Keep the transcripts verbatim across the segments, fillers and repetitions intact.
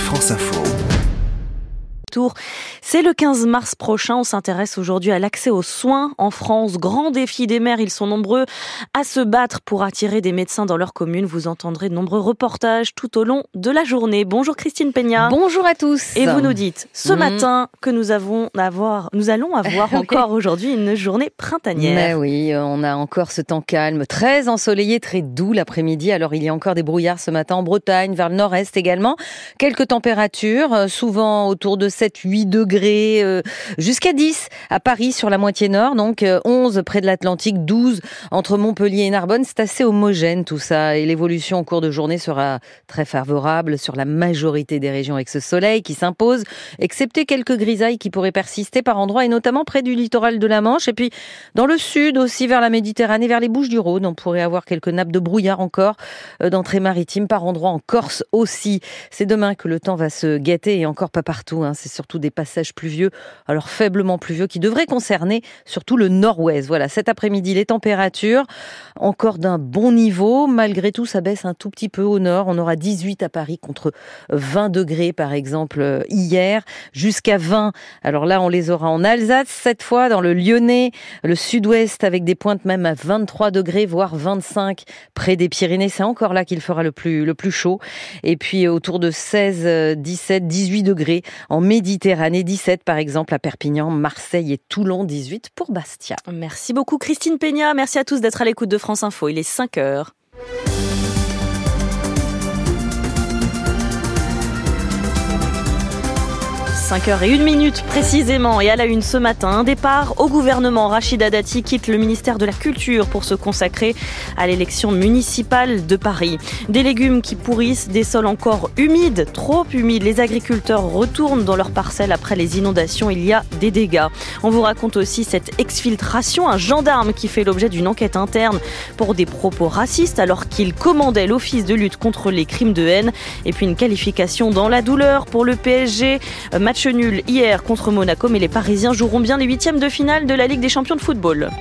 France Info. C'est le quinze mars prochain. On s'intéresse aujourd'hui à l'accès aux soins en France. Grand défi des maires. Ils sont nombreux à se battre pour attirer des médecins dans leur commune. Vous entendrez de nombreux reportages tout au long de la journée. Bonjour Christine Peña. Bonjour à tous. Et vous nous dites ce mmh. matin que nous, avons avoir, nous allons avoir encore aujourd'hui une journée printanière. Mais oui, on a encore ce temps calme, très ensoleillé, très doux l'après-midi. Alors il y a encore des brouillards ce matin en Bretagne, vers le nord-est également. Quelques températures, souvent autour de sept huit degrés, euh, jusqu'à dix à Paris sur la moitié nord, donc euh, onze près de l'Atlantique, douze entre Montpellier et Narbonne. C'est assez homogène tout ça et l'évolution au cours de journée sera très favorable sur la majorité des régions avec ce soleil qui s'impose, excepté quelques grisailles qui pourraient persister par endroits et notamment près du littoral de la Manche et puis dans le sud aussi vers la Méditerranée, vers les Bouches-du-Rhône. On pourrait avoir quelques nappes de brouillard encore euh, d'entrée maritime par endroits en Corse aussi. C'est demain que le temps va se gâter et encore pas partout, hein. C'est surtout des passages pluvieux, alors faiblement pluvieux, qui devraient concerner surtout le nord-ouest. Voilà, cet après-midi, les températures encore d'un bon niveau. Malgré tout, ça baisse un tout petit peu au nord. On aura dix-huit à Paris contre vingt degrés, par exemple, hier, jusqu'à vingt. Alors là, on les aura en Alsace, cette fois, dans le Lyonnais, le sud-ouest, avec des pointes même à vingt-trois degrés, voire vingt-cinq près des Pyrénées. C'est encore là qu'il fera le plus, le plus chaud. Et puis, autour de seize, dix-sept, dix-huit degrés en Méditerranée, dix-sept par exemple à Perpignan, Marseille et Toulon, dix-huit pour Bastia. Merci beaucoup Christine Peña, merci à tous d'être à l'écoute de France Info, il est cinq heures. cinq heures et une minute précisément et à la une ce matin, un départ au gouvernement. Rachida Dati quitte le ministère de la Culture pour se consacrer à l'élection municipale de Paris. Des légumes qui pourrissent, des sols encore humides, trop humides. Les agriculteurs retournent dans leurs parcelles après les inondations. Il y a des dégâts. On vous raconte aussi cette exfiltration. Un gendarme qui fait l'objet d'une enquête interne pour des propos racistes alors qu'il commandait l'office de lutte contre les crimes de haine. Et puis une qualification dans la douleur pour le P S G. Match nul hier contre Monaco, mais les Parisiens joueront bien les huitièmes de finale de la Ligue des champions de football.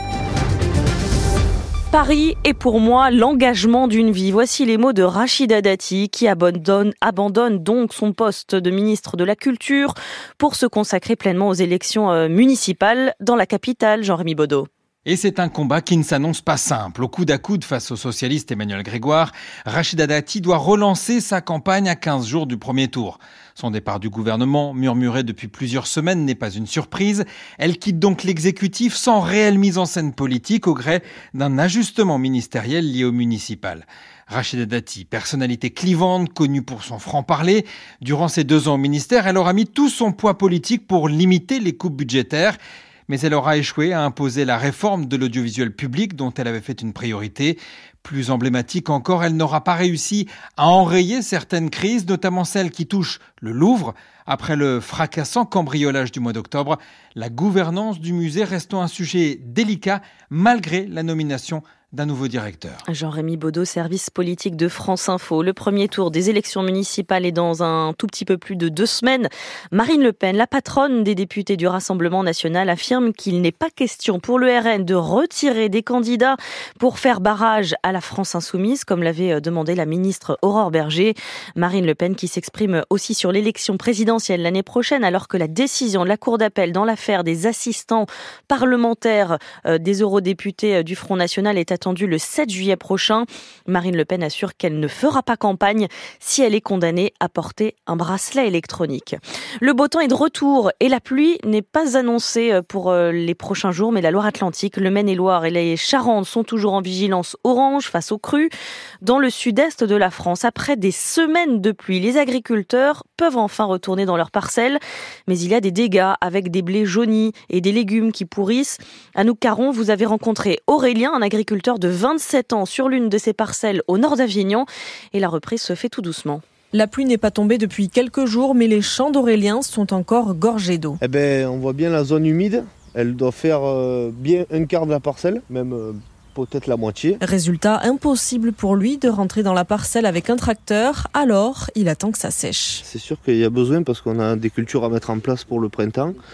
Paris est pour moi l'engagement d'une vie. Voici les mots de Rachida Dati qui abandonne, abandonne donc son poste de ministre de la Culture pour se consacrer pleinement aux élections municipales dans la capitale. Jean-Rémy Baudot. Et c'est un combat qui ne s'annonce pas simple. Au coude à coude face au socialiste Emmanuel Grégoire, Rachida Dati doit relancer sa campagne à quinze jours du premier tour. Son départ du gouvernement, murmuré depuis plusieurs semaines, n'est pas une surprise. Elle quitte donc l'exécutif sans réelle mise en scène politique au gré d'un ajustement ministériel lié au municipal. Rachida Dati, personnalité clivante, connue pour son franc-parler. Durant ses deux ans au ministère, elle aura mis tout son poids politique pour limiter les coupes budgétaires. Mais elle aura échoué à imposer la réforme de l'audiovisuel public dont elle avait fait une priorité. Plus emblématique encore, elle n'aura pas réussi à enrayer certaines crises, notamment celles qui touchent le Louvre. Après le fracassant cambriolage du mois d'octobre, la gouvernance du musée restant un sujet délicat malgré la nomination d'un nouveau directeur. Jean-Rémy Baudot, service politique de France Info. Le premier tour des élections municipales est dans un tout petit peu plus de deux semaines. Marine Le Pen, la patronne des députés du Rassemblement national, affirme qu'il n'est pas question pour le R N de retirer des candidats pour faire barrage à la France insoumise, comme l'avait demandé la ministre Aurore Bergé. Marine Le Pen qui s'exprime aussi sur l'élection présidentielle l'année prochaine, alors que la décision de la Cour d'appel dans l'affaire des assistants parlementaires des eurodéputés du Front National est attendue le sept juillet prochain. Marine Le Pen assure qu'elle ne fera pas campagne si elle est condamnée à porter un bracelet électronique. Le beau temps est de retour et la pluie n'est pas annoncée pour les prochains jours, mais la Loire-Atlantique, le Maine-et-Loire et les Charentes sont toujours en vigilance orange face aux crues. Dans le sud-est de la France, après des semaines de pluie, les agriculteurs peuvent enfin retourner dans leurs parcelles, mais il y a des dégâts avec des blés jaunis et des légumes qui pourrissent. Anouk Caron, vous avez rencontré Aurélien, un agriculteur de vingt-sept ans sur l'une de ses parcelles au nord d'Avignon, et la reprise se fait tout doucement. La pluie n'est pas tombée depuis quelques jours, mais les champs d'Aurélien sont encore gorgés d'eau. Eh ben, on voit bien la zone humide, elle doit faire euh, bien un quart de la parcelle, même euh, peut-être la moitié. Résultat, impossible pour lui de rentrer dans la parcelle avec un tracteur, alors il attend que ça sèche. C'est sûr qu'il y a besoin parce qu'on a des cultures à mettre en place pour le printemps.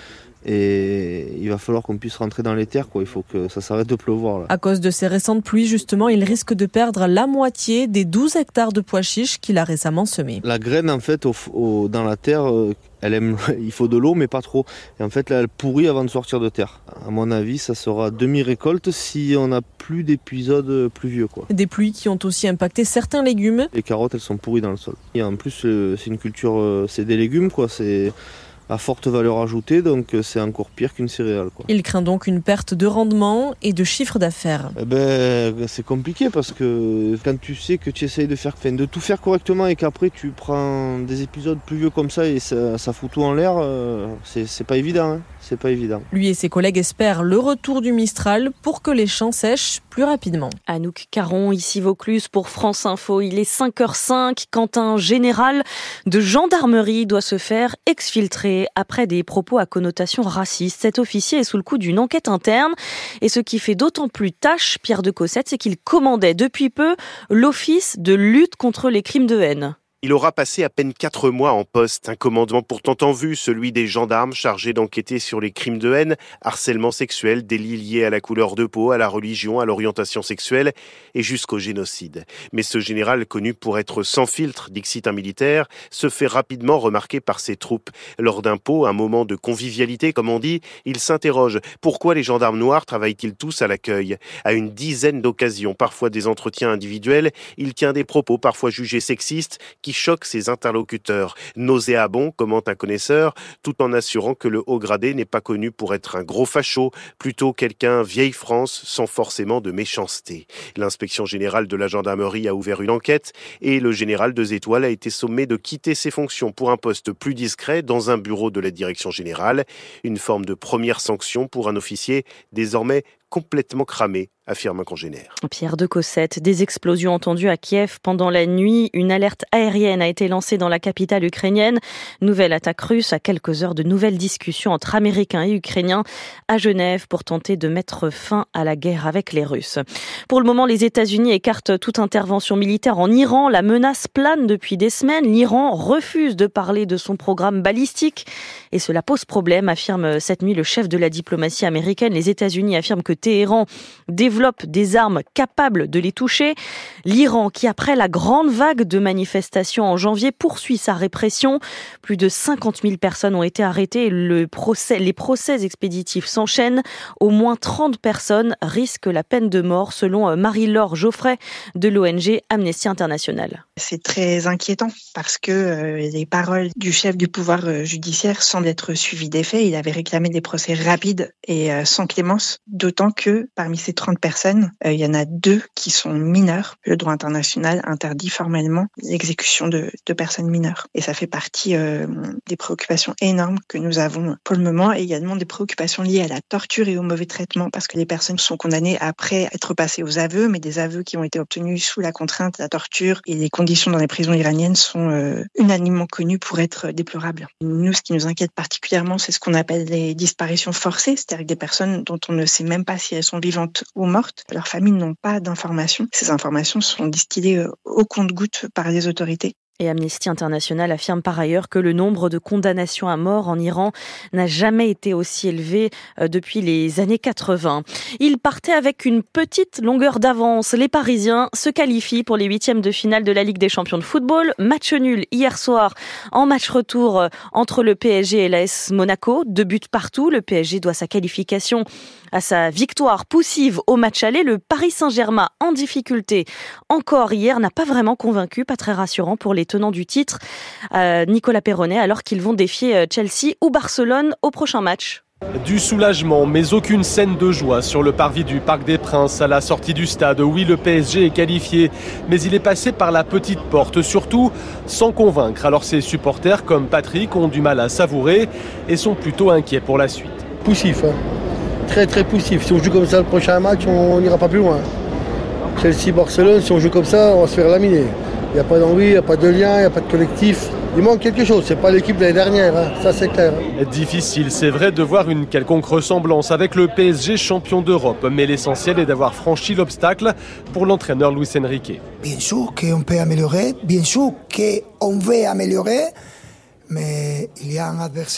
et il va falloir qu'on puisse rentrer dans les terres, quoi. Il faut que ça s'arrête de pleuvoir, là. À cause de ces récentes pluies, justement, il risque de perdre la moitié des douze hectares de pois chiches qu'il a récemment semés. La graine, en fait, au, au, dans la terre, euh, elle aime, il faut de l'eau, mais pas trop. Et en fait, là, elle pourrit avant de sortir de terre. À mon avis, ça sera demi-récolte si on n'a plus d'épisodes pluvieux, quoi. Des pluies qui ont aussi impacté certains légumes. Les carottes, elles sont pourries dans le sol. Et en plus, c'est une culture, c'est des légumes, quoi. C'est à forte valeur ajoutée, donc c'est encore pire qu'une céréale, quoi. Il craint donc une perte de rendement et de chiffre d'affaires. Eh ben, c'est compliqué parce que quand tu sais que tu essayes de faire, enfin, de tout faire correctement et qu'après tu prends des épisodes pluvieux comme ça et ça, ça fout tout en l'air, euh, c'est, c'est pas évident, hein. C'est pas évident. Lui et ses collègues espèrent le retour du Mistral pour que les champs sèchent plus rapidement. Anouk Caron, ici Vaucluse pour France Info. Il est cinq heures cinq quand un général de gendarmerie doit se faire exfiltrer après des propos à connotation raciste. Cet officier est sous le coup d'une enquête interne. Et ce qui fait d'autant plus tâche Pierre de Cossette, c'est qu'il commandait depuis peu l'Office de lutte contre les crimes de haine. Il aura passé à peine quatre mois en poste, un commandement pourtant en vue, celui des gendarmes chargés d'enquêter sur les crimes de haine, harcèlement sexuel, délits liés à la couleur de peau, à la religion, à l'orientation sexuelle et jusqu'au génocide. Mais ce général, connu pour être sans filtre, dixit un militaire, se fait rapidement remarquer par ses troupes. Lors d'un pot, un moment de convivialité, comme on dit, il s'interroge. Pourquoi les gendarmes noirs travaillent-ils tous à l'accueil ? À une dizaine d'occasions, parfois des entretiens individuels, il tient des propos parfois jugés sexistes qui choque ses interlocuteurs. Nauséabond, commente un connaisseur, tout en assurant que le haut gradé n'est pas connu pour être un gros facho, plutôt quelqu'un vieille France sans forcément de méchanceté. L'inspection générale de la gendarmerie a ouvert une enquête et le général deux étoiles a été sommé de quitter ses fonctions pour un poste plus discret dans un bureau de la direction générale. Une forme de première sanction pour un officier désormais complètement cramé, affirme un congénère. Pierre de Cossette, des explosions entendues à Kiev pendant la nuit. Une alerte aérienne a été lancée dans la capitale ukrainienne. Nouvelle attaque russe à quelques heures de nouvelles discussions entre Américains et Ukrainiens à Genève pour tenter de mettre fin à la guerre avec les Russes. Pour le moment, les États-Unis écartent toute intervention militaire en Iran. La menace plane depuis des semaines. L'Iran refuse de parler de son programme balistique et cela pose problème, affirme cette nuit le chef de la diplomatie américaine. Les États-Unis affirment que Téhéran développe des armes capables de les toucher. L'Iran, qui après la grande vague de manifestations en janvier, poursuit sa répression. Plus de cinquante mille personnes ont été arrêtées. Le procès, les procès expéditifs s'enchaînent. Au moins trente personnes risquent la peine de mort, selon Marie-Laure Geoffrey de l'O N G Amnesty International. C'est très inquiétant parce que euh, les paroles du chef du pouvoir euh, judiciaire semblent être suivies des faits. Il avait réclamé des procès rapides et euh, sans clémence, d'autant que parmi ces trente personnes, euh, il y en a deux qui sont mineures. Le droit international interdit formellement l'exécution de, de personnes mineures. Et ça fait partie euh, des préoccupations énormes que nous avons pour le moment, et également des préoccupations liées à la torture et au mauvais traitement, parce que les personnes sont condamnées après être passées aux aveux, mais des aveux qui ont été obtenus sous la contrainte, la torture, et les conditions dans les prisons iraniennes sont euh, unanimement connues pour être déplorables. Nous, ce qui nous inquiète particulièrement, c'est ce qu'on appelle les disparitions forcées, c'est-à-dire des personnes dont on ne sait même pas si elles sont vivantes ou mortes. Leurs familles n'ont pas d'informations. Ces informations sont distillées au compte-gouttes par les autorités. Et Amnesty International affirme par ailleurs que le nombre de condamnations à mort en Iran n'a jamais été aussi élevé depuis les années quatre-vingts. Ils partaient avec une petite longueur d'avance. Les Parisiens se qualifient pour les huitièmes de finale de la Ligue des champions de football. Match nul hier soir en match retour entre le P S G et l'A S Monaco. Deux buts partout. Le P S G doit sa qualification à sa victoire poussive au match aller. Le Paris Saint-Germain en difficulté encore hier n'a pas vraiment convaincu, pas très rassurant pour les tenants du titre, euh, Nicolas Perronnet, alors qu'ils vont défier Chelsea ou Barcelone au prochain match. Du soulagement, mais aucune scène de joie sur le parvis du Parc des Princes à la sortie du stade. Oui, le P S G est qualifié, mais il est passé par la petite porte, surtout sans convaincre. Alors ses supporters, comme Patrick, ont du mal à savourer et sont plutôt inquiets pour la suite. Poussif, hein. Très très poussif. Si on joue comme ça le prochain match, on n'ira pas plus loin. Chelsea-Barcelone, si on joue comme ça, on va se faire laminer. Il n'y a pas d'envie, il n'y a pas de lien, il n'y a pas de collectif. Il manque quelque chose, c'est pas l'équipe de l'année dernière, hein. Ça c'est clair. Difficile, c'est vrai, de voir une quelconque ressemblance avec le P S G champion d'Europe, mais l'essentiel est d'avoir franchi l'obstacle pour l'entraîneur Luis Enrique. Bien sûr qu'on peut améliorer, bien sûr qu'on veut améliorer, mais il y a un adversaire.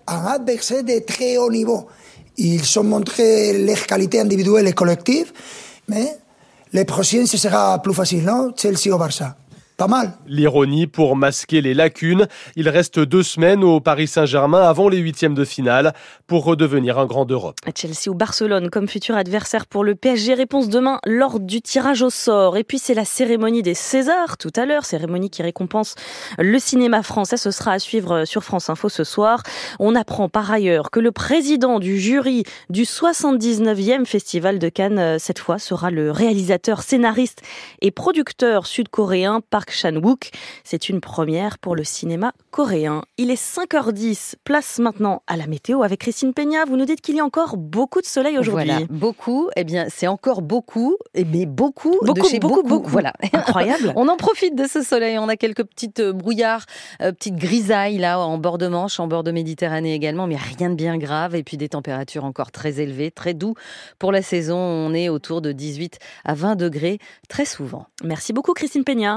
un adversaire de très haut niveau. Ils ont montré leurs qualités individuelles et collectives, mais les prochaines, ce sera plus facile, non? Chelsea au Barça. Pas mal. L'ironie pour masquer les lacunes. Il reste deux semaines au Paris Saint-Germain avant les huitièmes de finale pour redevenir un grand d'Europe. Chelsea ou Barcelone comme futur adversaire pour le P S G. Réponse demain lors du tirage au sort. Et puis c'est la cérémonie des Césars tout à l'heure. Cérémonie qui récompense le cinéma français. Ce sera à suivre sur France Info ce soir. On apprend par ailleurs que le président du jury du soixante-dix-neuvième Festival de Cannes, cette fois, sera le réalisateur, scénariste et producteur sud-coréen Park Chan-wook. C'est une première pour le cinéma coréen. Il est cinq heures dix, place maintenant à la météo avec Christine Peña. Vous nous dites qu'il y a encore beaucoup de soleil aujourd'hui. Voilà, beaucoup, eh bien c'est encore beaucoup, mais beaucoup, beaucoup de chez beaucoup, beaucoup. beaucoup. Voilà. Incroyable. On en profite de ce soleil, on a quelques petites brouillards, euh, petites grisailles là en bord de Manche, en bord de Méditerranée également, mais rien de bien grave. Et puis des températures encore très élevées, très doux. Pour la saison, on est autour de dix-huit à vingt degrés très souvent. Merci beaucoup Christine Peña.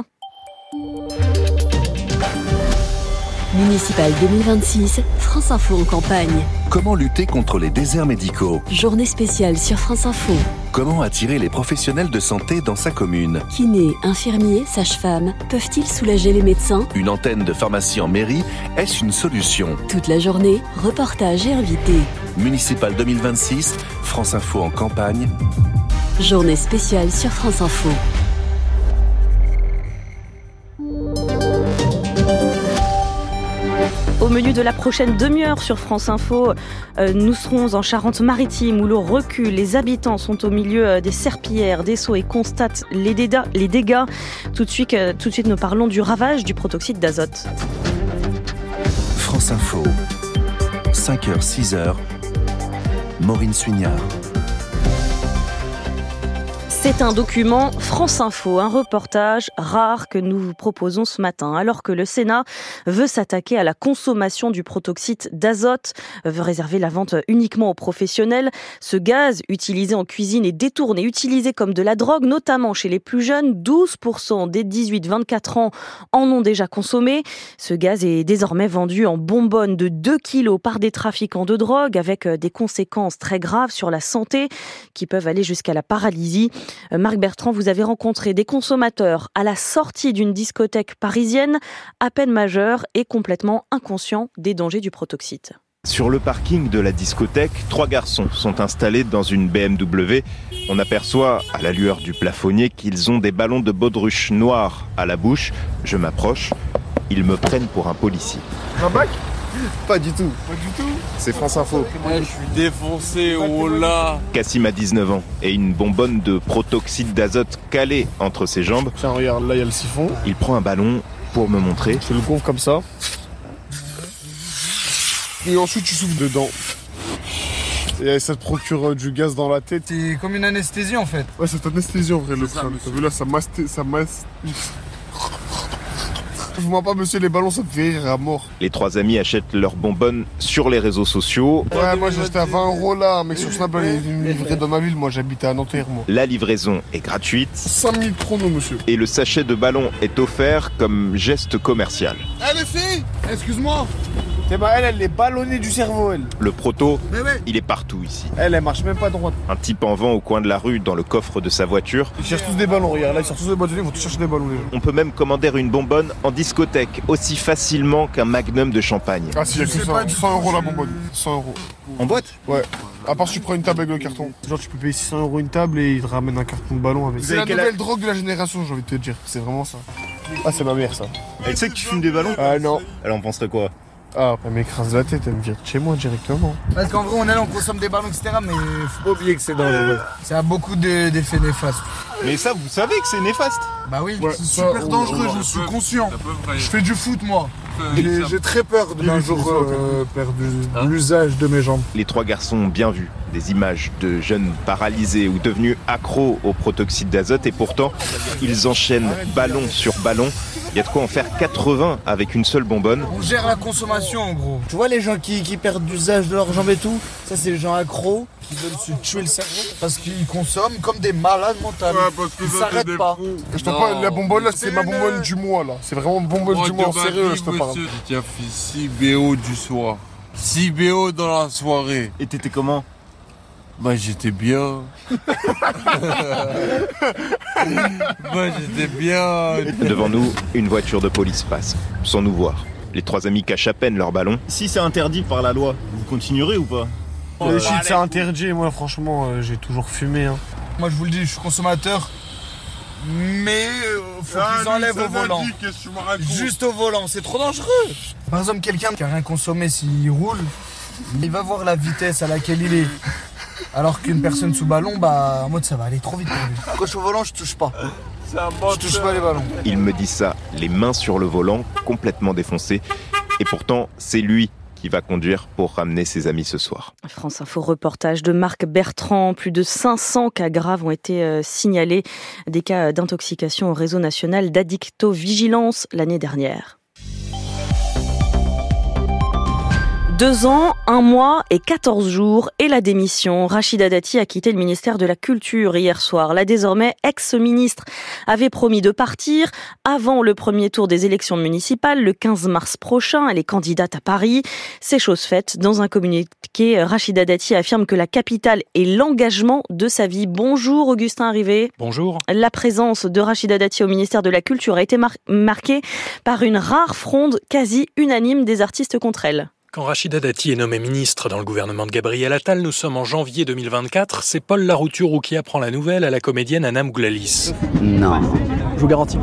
Municipal deux mille vingt-six, France Info en campagne. Comment lutter contre les déserts médicaux? Journée spéciale sur France Info. Comment attirer les professionnels de santé dans sa commune? Kinés, infirmiers, sages-femmes, peuvent-ils soulager les médecins? Une antenne de pharmacie en mairie, est-ce une solution? Toute la journée, reportages et invités. Municipal deux mille vingt-six, France Info en campagne. Journée spéciale sur France Info. Au menu de la prochaine demi-heure sur France Info, euh, nous serons en Charente-Maritime où l'eau recule. Les habitants sont au milieu des serpillères, des seaux et constatent les dégâts. Les dégâts. Tout de suite, euh, tout de suite, nous parlons du ravage du protoxyde d'azote. France Info, cinq heures, six heures, Maureen Suignard. C'est un document France Info, un reportage rare que nous vous proposons ce matin. Alors que le Sénat veut s'attaquer à la consommation du protoxyde d'azote, veut réserver la vente uniquement aux professionnels, ce gaz utilisé en cuisine est détourné, utilisé comme de la drogue, notamment chez les plus jeunes. douze pour cent des dix-huit vingt-quatre ans en ont déjà consommé. Ce gaz est désormais vendu en bonbonnes de deux kilos par des trafiquants de drogue, avec des conséquences très graves sur la santé qui peuvent aller jusqu'à la paralysie. Marc Bertrand, vous avez rencontré des consommateurs à la sortie d'une discothèque parisienne, à peine majeurs et complètement inconscients des dangers du protoxyde. Sur le parking de la discothèque, trois garçons sont installés dans une B M W. On aperçoit, à la lueur du plafonnier, qu'ils ont des ballons de baudruche noirs à la bouche. Je m'approche, ils me prennent pour un policier. Un bac ? Pas du tout. Pas du tout. C'est France Info. Ouais, je suis défoncé, oh là. Cassim a dix-neuf ans et une bonbonne de protoxyde d'azote calée entre ses jambes. Tiens, regarde, là il y a le siphon. Il prend un ballon pour me montrer. Je le gonfle comme ça. Et ensuite tu souffles dedans. Et ça te procure du gaz dans la tête. C'est comme une anesthésie en fait. Ouais, c'est anesthésie en vrai le crâne. T'as vu là, ça masté, ça masté. Je vois pas monsieur, les ballons ça te fait rire à mort. Les trois amis achètent leurs bonbonnes sur les réseaux sociaux. Ouais, moi j'ai acheté à vingt euros là, un mec sur Snap il me livrait dans ma ville, moi j'habitais à Nanterre moi. La livraison est gratuite. cinq mille chrono monsieur. Et le sachet de ballon est offert comme geste commercial. Eh les filles, excuse-moi. Eh ben elle, elle est ballonnée du cerveau elle. Le proto, mais ouais. Il est partout ici. Elle, elle marche même pas droite. Un type en vend au coin de la rue dans le coffre de sa voiture. Ils cherchent tous des ballons, regarde là ils cherchent tous des ballons, ils vont tous chercher des ballons les gens. On peut même commander une bonbonne en discothèque aussi facilement qu'un magnum de champagne. Ah si, il y a que ça, cent euros la bonbonne, cent euros. En boîte? Ouais. À part si tu prends une table avec le carton. Genre tu peux payer six cents euros une table et ils te ramènent un carton de ballon avec. C'est la nouvelle a... drogue de la génération, j'ai envie de te dire. C'est vraiment ça. Ah c'est ma mère ça. Elle sait que tu fumes des ballons? Ah non. Elle en penserait quoi? Ah, elle m'écrase la tête, elle me vire de chez moi directement. Parce qu'en vrai, on est là, on consomme des ballons, et cetera. Mais faut pas oublier que c'est dans le. Ça a beaucoup de, d'effets néfastes. Mais ça, vous savez que c'est néfaste? Bah oui. Ouais, c'est super dangereux, je suis conscient. Je fais du foot, moi. J'ai, j'ai très peur d'un jour euh, perdre hein? l'usage de mes jambes. Les trois garçons ont bien vu des images de jeunes paralysés ou devenus accros au protoxyde d'azote et pourtant, ils enchaînent ballon sur ballon. Il y a de quoi en faire quatre-vingts avec une seule bonbonne. On gère la consommation en gros. Tu vois les gens qui, qui perdent l'usage de leurs jambes et tout, ça c'est les gens accros qui veulent se tuer le cerveau parce qu'ils consomment comme des malades mentaux. Ouais, parce que ils s'arrêtent pas. Je te parle, la bonbonne là, c'est ma bonbonne du mois là. C'est vraiment bonbonne du mois, en sérieux, je te parle. Qui a fait six B O du soir. six B O dans la soirée. Et t'étais comment ? Bah j'étais bien. Bah j'étais bien. Devant nous, une voiture de police passe, sans nous voir. Les trois amis cachent à peine leur ballon. Si c'est interdit par la loi, vous continuerez ou pas ? Le euh, shit c'est interdit, moi franchement euh, j'ai toujours fumé. Hein. Moi je vous le dis, je suis consommateur, mais euh, faut ah, qu'ils enlèvent au volant. Dit, juste au volant, c'est trop dangereux. Par exemple, quelqu'un qui a rien consommé, s'il roule, il va voir la vitesse à laquelle il est. Alors qu'une personne sous ballon, bah en mode ça va aller trop vite pour lui. Quand je suis au volant, je touche pas. Je touche pas les ballons. Il me dit ça, les mains sur le volant, complètement défoncé. Et pourtant, c'est lui qui va conduire pour ramener ses amis ce soir. France Info reportage de Marc Bertrand. Plus de cinq cents cas graves ont été euh, signalés. Des cas d'intoxication au réseau national d'addictovigilance l'année dernière. Deux ans, un mois et quatorze jours et la démission. Rachida Dati a quitté le ministère de la Culture hier soir. La désormais ex-ministre avait promis de partir avant le premier tour des élections municipales le quinze mars prochain. Elle est candidate à Paris. C'est chose faite. Dans un communiqué, Rachida Dati affirme que la capitale est l'engagement de sa vie. Bonjour Augustin Rivet. Bonjour. La présence de Rachida Dati au ministère de la Culture a été mar- marquée par une rare fronde quasi unanime des artistes contre elle. Quand Rachida Dati est nommée ministre dans le gouvernement de Gabriel Attal, nous sommes en janvier deux mille vingt-quatre, c'est Paul Larouturou qui apprend la nouvelle à la comédienne Anna Mouglalis. Non, je vous garantis.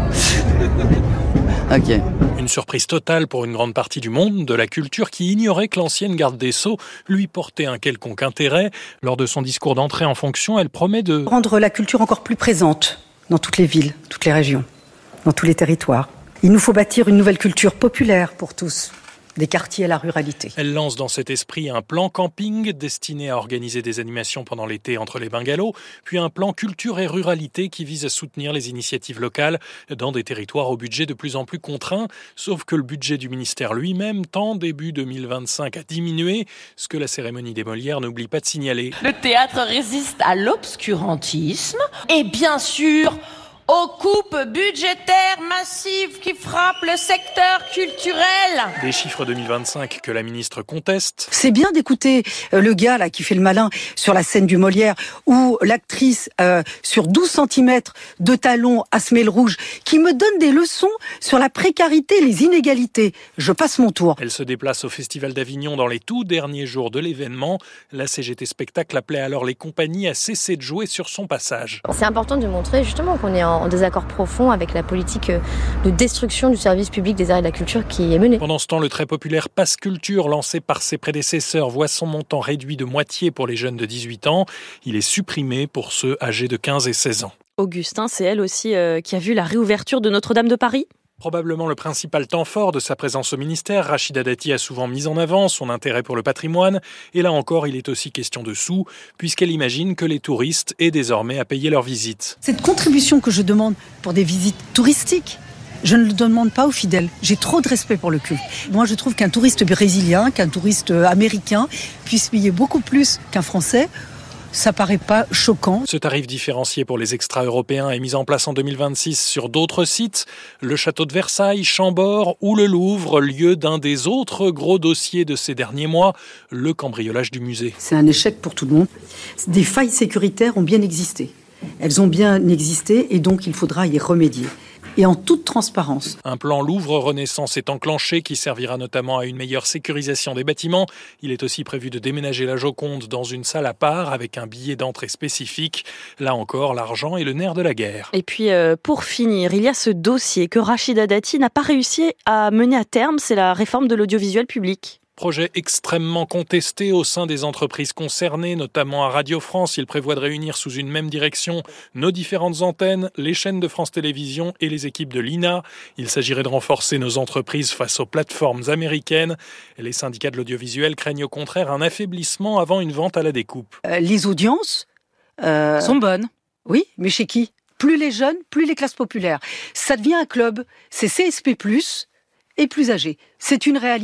Ok. Une surprise totale pour une grande partie du monde de la culture qui ignorait que l'ancienne garde des Sceaux lui portait un quelconque intérêt. Lors de son discours d'entrée en fonction, elle promet de rendre la culture encore plus présente dans toutes les villes, toutes les régions, dans tous les territoires. Il nous faut bâtir une nouvelle culture populaire pour tous. Des quartiers à la ruralité. Elle lance dans cet esprit un plan camping destiné à organiser des animations pendant l'été entre les bungalows, puis un plan culture et ruralité qui vise à soutenir les initiatives locales dans des territoires au budget de plus en plus contraint, sauf que le budget du ministère lui-même tend début deux mille vingt-cinq à diminuer, ce que la cérémonie des Molières n'oublie pas de signaler. Le théâtre résiste à l'obscurantisme et bien sûr aux coupes budgétaires massives qui frappent le secteur culturel. Des chiffres deux mille vingt-cinq que la ministre conteste. C'est bien d'écouter euh, le gars là qui fait le malin sur la scène du Molière ou l'actrice euh, sur douze centimètres de talons à semelle rouge qui me donne des leçons sur la précarité et les inégalités. Je passe mon tour. Elle se déplace au Festival d'Avignon dans les tout derniers jours de l'événement. La C G T Spectacle appelait alors les compagnies à cesser de jouer sur son passage. C'est important de montrer justement qu'on est en en désaccord profond avec la politique de destruction du service public des arts et de la culture qui est menée. Pendant ce temps, le très populaire Pass Culture, lancé par ses prédécesseurs, voit son montant réduit de moitié pour les jeunes de dix-huit ans. Il est supprimé pour ceux âgés de quinze et seize ans. Augustin, c'est elle aussi euh, qui a vu la réouverture de Notre-Dame de Paris ? Probablement le principal temps fort de sa présence au ministère, Rachida Dati a souvent mis en avant son intérêt pour le patrimoine. Et là encore, il est aussi question de sous, puisqu'elle imagine que les touristes aient désormais à payer leur visite. Cette contribution que je demande pour des visites touristiques, je ne le demande pas aux fidèles. J'ai trop de respect pour le culte. Moi, je trouve qu'un touriste brésilien, qu'un touriste américain puisse payer beaucoup plus qu'un Français. Ça paraît pas choquant. Ce tarif différencié pour les extra-européens est mis en place en deux mille vingt-six sur d'autres sites. Le château de Versailles, Chambord ou le Louvre, lieu d'un des autres gros dossiers de ces derniers mois, le cambriolage du musée. C'est un échec pour tout le monde. Des failles sécuritaires ont bien existé. Elles ont bien existé et donc il faudra y remédier. Et en toute transparence. Un plan Louvre Renaissance est enclenché qui servira notamment à une meilleure sécurisation des bâtiments. Il est aussi prévu de déménager la Joconde dans une salle à part avec un billet d'entrée spécifique. Là encore, l'argent est le nerf de la guerre. Et puis euh, pour finir, il y a ce dossier que Rachida Dati n'a pas réussi à mener à terme, c'est la réforme de l'audiovisuel public. Projet extrêmement contesté au sein des entreprises concernées, notamment à Radio France. Il prévoit de réunir sous une même direction nos différentes antennes, les chaînes de France Télévisions et les équipes de l'I N A. Il s'agirait de renforcer nos entreprises face aux plateformes américaines. Les syndicats de l'audiovisuel craignent au contraire un affaiblissement avant une vente à la découpe. Euh, les audiences euh... sont bonnes. Oui, mais chez qui ? Plus les jeunes, plus les classes populaires. Ça devient un club. C'est C S P plus, et plus âgés. C'est une réalité.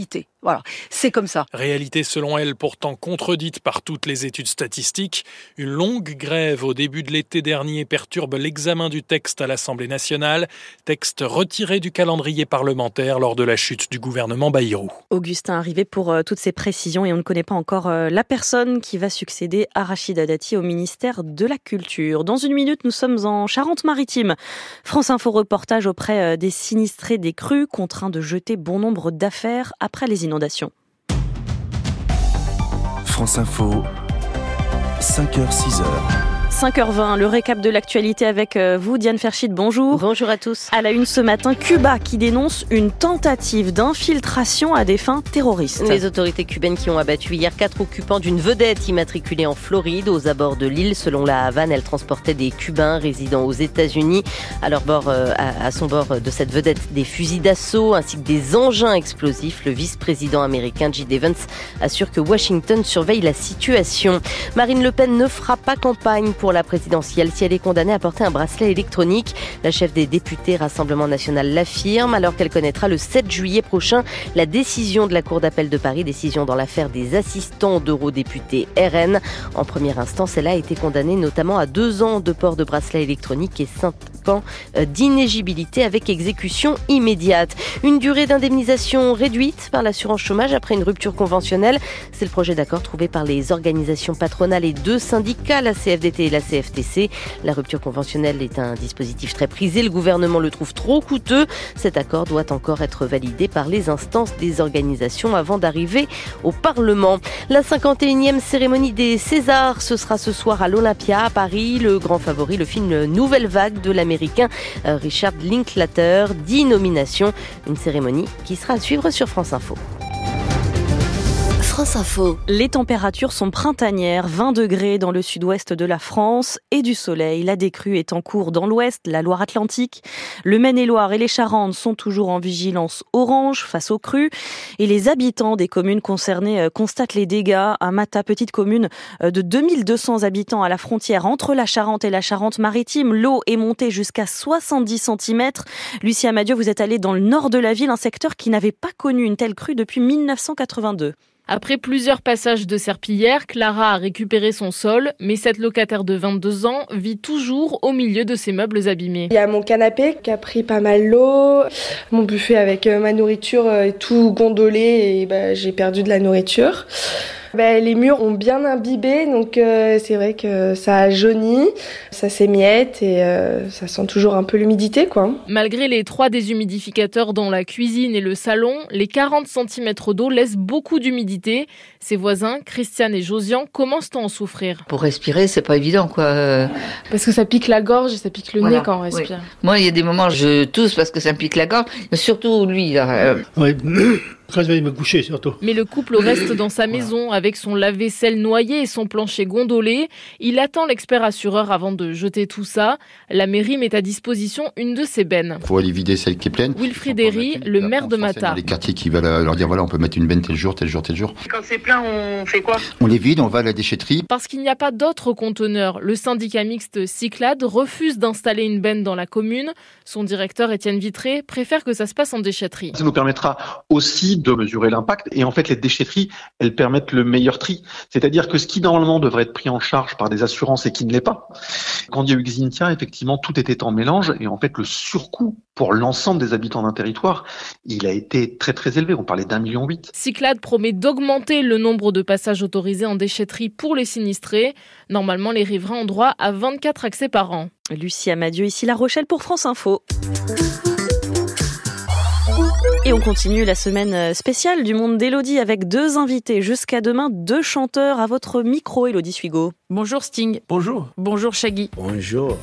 Voilà, c'est comme ça. Réalité selon elle pourtant contredite par toutes les études statistiques. Une longue grève au début de l'été dernier perturbe l'examen du texte à l'Assemblée nationale. Texte retiré du calendrier parlementaire lors de la chute du gouvernement Bayrou. Augustin arrivé pour euh, toutes ces précisions et on ne connaît pas encore euh, la personne qui va succéder à Rachida Dati au ministère de la Culture. Dans une minute, nous sommes en Charente-Maritime. France Info reportage auprès euh, des sinistrés des crues, contraints de jeter bon nombre d'affaires après les inondations. France Info, cinq heures six heures. cinq heures vingt, le récap de l'actualité avec vous, Diane Ferchit, bonjour. Bonjour à tous. À la une ce matin, Cuba qui dénonce une tentative d'infiltration à des fins terroristes. Les autorités cubaines qui ont abattu hier quatre occupants d'une vedette immatriculée en Floride aux abords de l'île. Selon la Havane, elle transportait des Cubains résidant aux États-Unis. À leur bord, à son bord de cette vedette, des fusils d'assaut ainsi que des engins explosifs. Le vice-président américain J D Vance assure que Washington surveille la situation. Marine Le Pen ne fera pas campagne pour la présidentielle si elle est condamnée à porter un bracelet électronique. La chef des députés Rassemblement National l'affirme alors qu'elle connaîtra le sept juillet prochain la décision de la Cour d'appel de Paris, décision dans l'affaire des assistants d'eurodéputés R N. En première instance, elle a été condamnée notamment à deux ans de port de bracelet électronique et cinq ans d'inéligibilité avec exécution immédiate. Une durée d'indemnisation réduite par l'assurance chômage après une rupture conventionnelle. C'est le projet d'accord trouvé par les organisations patronales et deux syndicats, la C F D T et la C F T C. La rupture conventionnelle est un dispositif très prisé. Le gouvernement le trouve trop coûteux. Cet accord doit encore être validé par les instances des organisations avant d'arriver au Parlement. La cinquante et unième cérémonie des Césars, ce sera ce soir à l'Olympia à Paris. Le grand favori, le film Nouvelle Vague de l'américain Richard Linklater. dix nominations. Une cérémonie qui sera à suivre sur France Info. France Info. Les températures sont printanières, vingt degrés dans le sud-ouest de la France et du soleil. La décrue est en cours dans l'ouest, la Loire-Atlantique. Le Maine-et-Loire et les Charentes sont toujours en vigilance orange face aux crues. Et les habitants des communes concernées constatent les dégâts. À Mata, petite commune de deux mille deux cents habitants à la frontière entre la Charente et la Charente-Maritime, l'eau est montée jusqu'à soixante-dix centimètres. Lucie Amadieu, vous êtes allée dans le nord de la ville, un secteur qui n'avait pas connu une telle crue depuis mille neuf cent quatre-vingt-deux. Après plusieurs passages de serpillière, Clara a récupéré son sol, mais cette locataire de vingt-deux ans vit toujours au milieu de ses meubles abîmés. Il y a mon canapé qui a pris pas mal d'eau, mon buffet avec ma nourriture est tout gondolé et bah, j'ai perdu de la nourriture. Bah, les murs ont bien imbibé, donc euh, c'est vrai que ça a jauni, ça s'émiette et euh, ça sent toujours un peu l'humidité, quoi. Malgré les trois déshumidificateurs dans la cuisine et le salon, les quarante centimètres d'eau laissent beaucoup d'humidité. Ses voisins, Christiane et Josian, commencent à en souffrir. Pour respirer, c'est pas évident, quoi. Parce que ça pique la gorge et ça pique le voilà. nez quand on respire. Oui. Moi, il y a des moments, je tousse parce que ça me pique la gorge, mais surtout lui, là. Euh... Oui. Quand je vais me coucher, surtout. Mais le couple reste dans sa maison avec son lave-vaisselle noyé et son plancher gondolé. Il attend l'expert assureur avant de jeter tout ça. La mairie met à disposition une de ses bennes. Il faut aller vider celle qui est pleine. Wilfried Herry, le maire de Mata. Les quartiers qui veulent leur dire voilà, on peut mettre une benne tel jour, tel jour, tel jour. Quand c'est plein, on fait quoi? On les vide, on va à la déchetterie. Parce qu'il n'y a pas d'autres conteneurs. Le syndicat mixte Cyclade refuse d'installer une benne dans la commune. Son directeur, Étienne Vitré, préfère que ça se passe en déchetterie. Ça nous permettra aussi de mesurer l'impact. Et en fait, les déchetteries, elles permettent le meilleur tri. C'est-à-dire que ce qui, normalement, devrait être pris en charge par des assurances et qui ne l'est pas. Quand il y a eu Xynthia, effectivement, tout était en mélange. Et en fait, le surcoût pour l'ensemble des habitants d'un territoire, il a été très, très élevé. On parlait d'un million huit. Cyclade promet d'augmenter le nombre de passages autorisés en déchetterie pour les sinistrés. Normalement, les riverains ont droit à vingt-quatre accès par an. Lucie Amadieu, ici La Rochelle pour France Info. Et on continue la semaine spéciale du monde d'Élodie avec deux invités. Jusqu'à demain, deux chanteurs à votre micro, Élodie Suigo. Bonjour Sting. Bonjour. Bonjour Shaggy. Bonjour.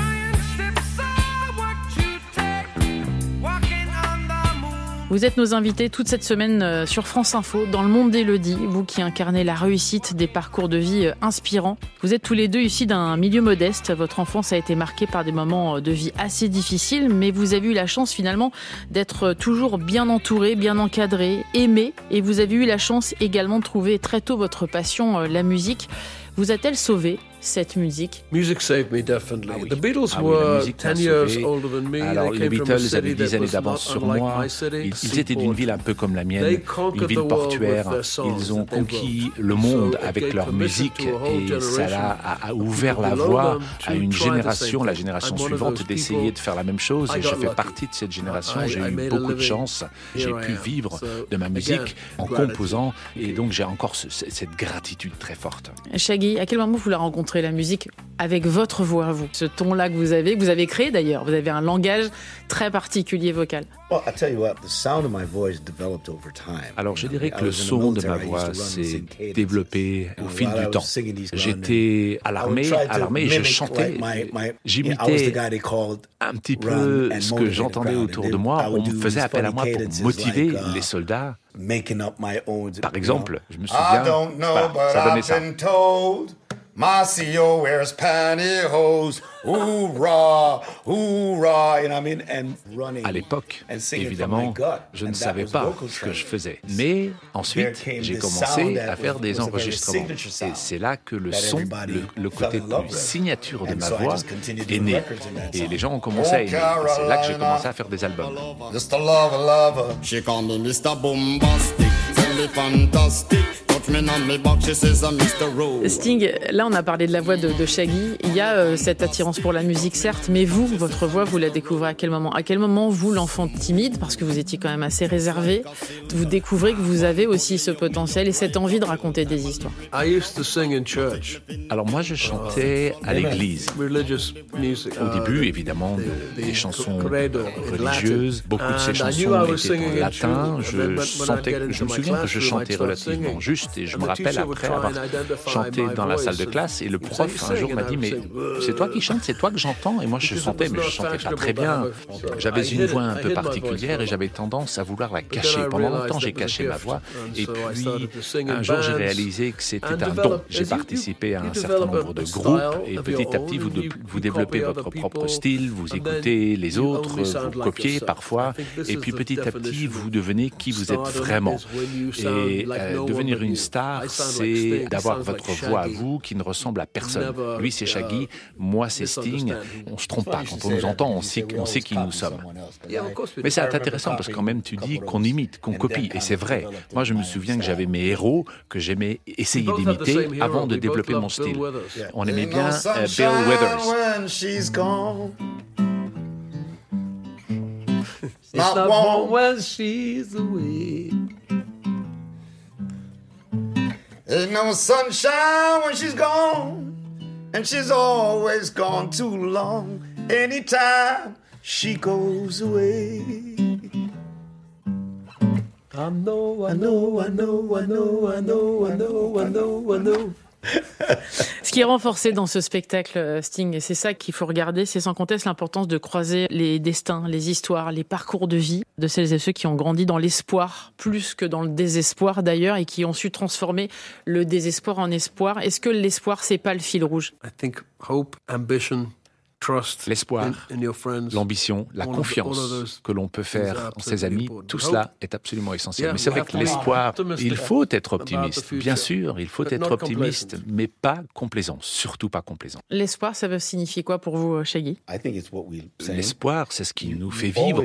Vous êtes nos invités toute cette semaine sur France Info, dans le monde d'Élodie, vous qui incarnez la réussite des parcours de vie inspirants. Vous êtes tous les deux issus d'un milieu modeste. Votre enfance a été marquée par des moments de vie assez difficiles, mais vous avez eu la chance finalement d'être toujours bien entouré, bien encadré, aimé. Et vous avez eu la chance également de trouver très tôt votre passion, la musique. Vous a-t-elle sauvé, cette musique? Music saved me definitely. Ah oui. The Beatles Ah oui, were musique ten m'a years sauvé. older than me. Alors They les came from a Beatles city avaient that dix années was d'avance not sur unlike moi. my city, Ils, ils Seaport. étaient d'une ville un peu comme la They mienne, conquered une ville the world portuaire. with their songs Ils ont that they conquis wrote. le monde So it avec gave leur permission musique to a whole et ça generation a, a- a of ouvert people la below voie them to à une try the génération, same la thing. génération I'm one of suivante, those d'essayer people. de faire la même chose I et got je fais lucky. partie de cette génération. I- J'ai I eu made a beaucoup de living. chance, j'ai Here I pu am. vivre So, de ma again, musique en gratitude. composant et donc j'ai encore ce- cette gratitude très forte. Shaggy, à quel moment vous la rencontrez, la musique, avec votre voix à vous? Ce ton-là que vous avez, que vous avez créé d'ailleurs, vous avez un langage très particulier vocal. Alors je dirais que le son de ma voix s'est développé au fil du temps. J'étais à l'armée, à l'armée, je chantais, j'imitais un petit peu ce que j'entendais autour de moi. On me faisait appel à moi pour motiver les soldats. Par exemple, je me souviens, voilà, ça donnait ça. My C O wears pantyhose, hoorah, hoorah, you know what I mean, and running. À l'époque, évidemment, je ne savais pas ce que je faisais. Mais ensuite, j'ai commencé à faire des enregistrements. Et c'est là que le son, le, le côté plus signature de ma voix est né. Et les gens ont commencé à aimer. Et c'est là que j'ai commencé à faire des albums. Just a lover, lover. She call me Mister Bombastic, tell me fantastic. Sting, là on a parlé de la voix de, de Shaggy. Il y a euh, cette attirance pour la musique, certes, mais vous, votre voix, vous la découvrez à quel moment? À quel moment, vous, l'enfant timide, parce que vous étiez quand même assez réservé, vous découvrez que vous avez aussi ce potentiel et cette envie de raconter des histoires? I used to sing in church. Alors moi, je chantais à l'église. Religious music. Au début, évidemment, de, des chansons religieuses. Beaucoup de ces chansons étaient en latin. Je, sentais, je me souviens que je chantais relativement juste. Et je me rappelle après avoir chanté dans la salle de classe et le prof un jour m'a dit « Mais c'est toi qui chantes, c'est toi que j'entends ?» Et moi je chantais, mais je chantais pas très bien. J'avais une voix un peu particulière et j'avais tendance à vouloir la cacher. Pendant longtemps j'ai caché ma voix et puis un jour j'ai réalisé que c'était un don. J'ai participé à un certain nombre de groupes et petit à petit vous, de, vous développez votre propre style, vous écoutez les autres, vous copiez parfois et puis petit à petit vous devenez qui vous êtes vraiment. Et euh, devenir une star, c'est d'avoir votre voix à vous qui ne ressemble à personne. Lui, c'est Shaggy, moi, c'est Sting. On ne se trompe pas. Quand on nous entend, on sait, on sait qui nous sommes. Mais c'est intéressant parce que quand même, tu dis qu'on imite, qu'on copie. Et c'est vrai. Moi, je me souviens que j'avais mes héros que j'aimais essayer d'imiter avant de développer mon style. On aimait bien euh, Bill Withers. Not warm when she's away. Ain't no sunshine when she's gone, and she's always gone too long. Anytime she goes away. I know, I know, I know, I know, I know, I know, I know, I know. Ce qui est renforcé dans ce spectacle, Sting, et c'est ça qu'il faut regarder, c'est sans conteste l'importance de croiser les destins, les histoires, les parcours de vie de celles et ceux qui ont grandi dans l'espoir, plus que dans le désespoir d'ailleurs, et qui ont su transformer le désespoir en espoir. Est-ce que l'espoir, c'est pas le fil rouge? I think hope, ambition, l'espoir, l'ambition, la confiance que l'on peut faire en ses amis, tout cela est absolument essentiel. Mais c'est vrai que l'espoir, il faut être optimiste. Bien sûr, il faut être optimiste, mais pas complaisant, surtout pas complaisant. L'espoir, ça veut signifier quoi pour vous, Shaggy? L'espoir, c'est ce qui nous fait vivre.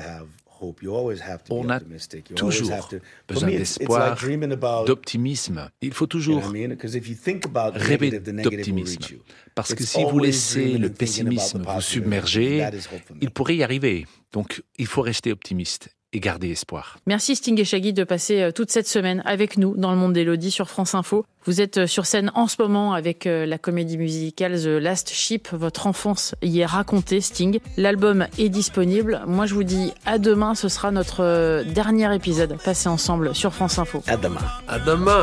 On a toujours besoin d'espoir, d'optimisme. Il faut toujours rêver d'optimisme. Parce que si vous laissez le pessimisme vous submerger, il pourrait y arriver. Donc, il faut rester optimiste et garder espoir. Merci Sting et Shaggy de passer toute cette semaine avec nous dans le monde d'Élodie sur France Info. Vous êtes sur scène en ce moment avec la comédie musicale The Last Ship. Votre enfance y est racontée, Sting. L'album est disponible. Moi, je vous dis à demain. Ce sera notre dernier épisode passé ensemble sur France Info. À demain. À demain.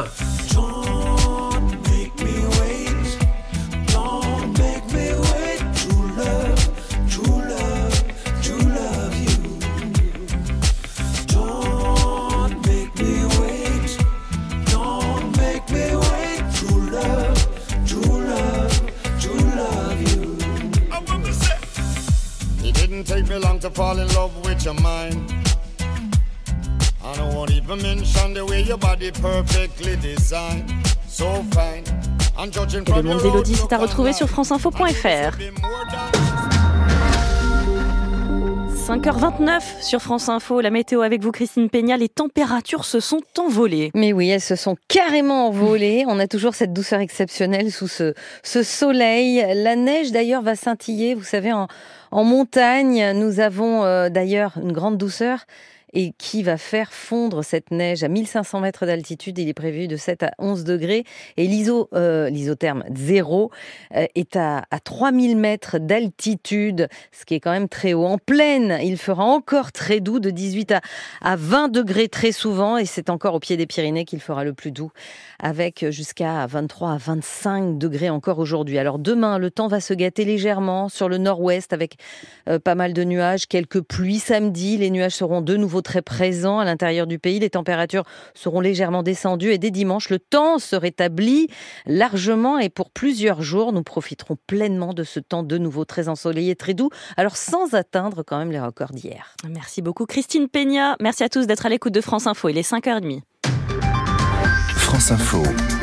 Take me long to fall in love with your mind. I don't want even mention the way your body perfectly designed. So fine, Et le monde d'Élodie, c'est à retrouver sur franceinfo point fr. cinq heures vingt-neuf sur France Info, la météo avec vous Christine Peña, les températures se sont envolées. Mais oui, elles se sont carrément envolées. On a toujours cette douceur exceptionnelle sous ce, ce soleil. La neige d'ailleurs va scintiller, vous savez, en, en montagne. Nous avons euh, d'ailleurs une grande douceur. Et qui va faire fondre cette neige à mille cinq cents mètres d'altitude. Il est prévu de sept à onze degrés. Et l'iso, euh, l'isotherme zéro euh, est à, à trois mille mètres d'altitude, ce qui est quand même très haut. En plaine, il fera encore très doux, de dix-huit à vingt degrés très souvent. Et c'est encore au pied des Pyrénées qu'il fera le plus doux, avec jusqu'à vingt-trois à vingt-cinq degrés encore aujourd'hui. Alors demain, le temps va se gâter légèrement sur le nord-ouest avec euh, pas mal de nuages, quelques pluies samedi. Les nuages seront de nouveau très présents à l'intérieur du pays. Les températures seront légèrement descendues et dès dimanche, le temps se rétablit largement et pour plusieurs jours, nous profiterons pleinement de ce temps de nouveau très ensoleillé, très doux, alors sans atteindre quand même les records d'hier. Merci beaucoup Christine Peña. Merci à tous d'être à l'écoute de France Info. Il est cinq heures trente. France Info.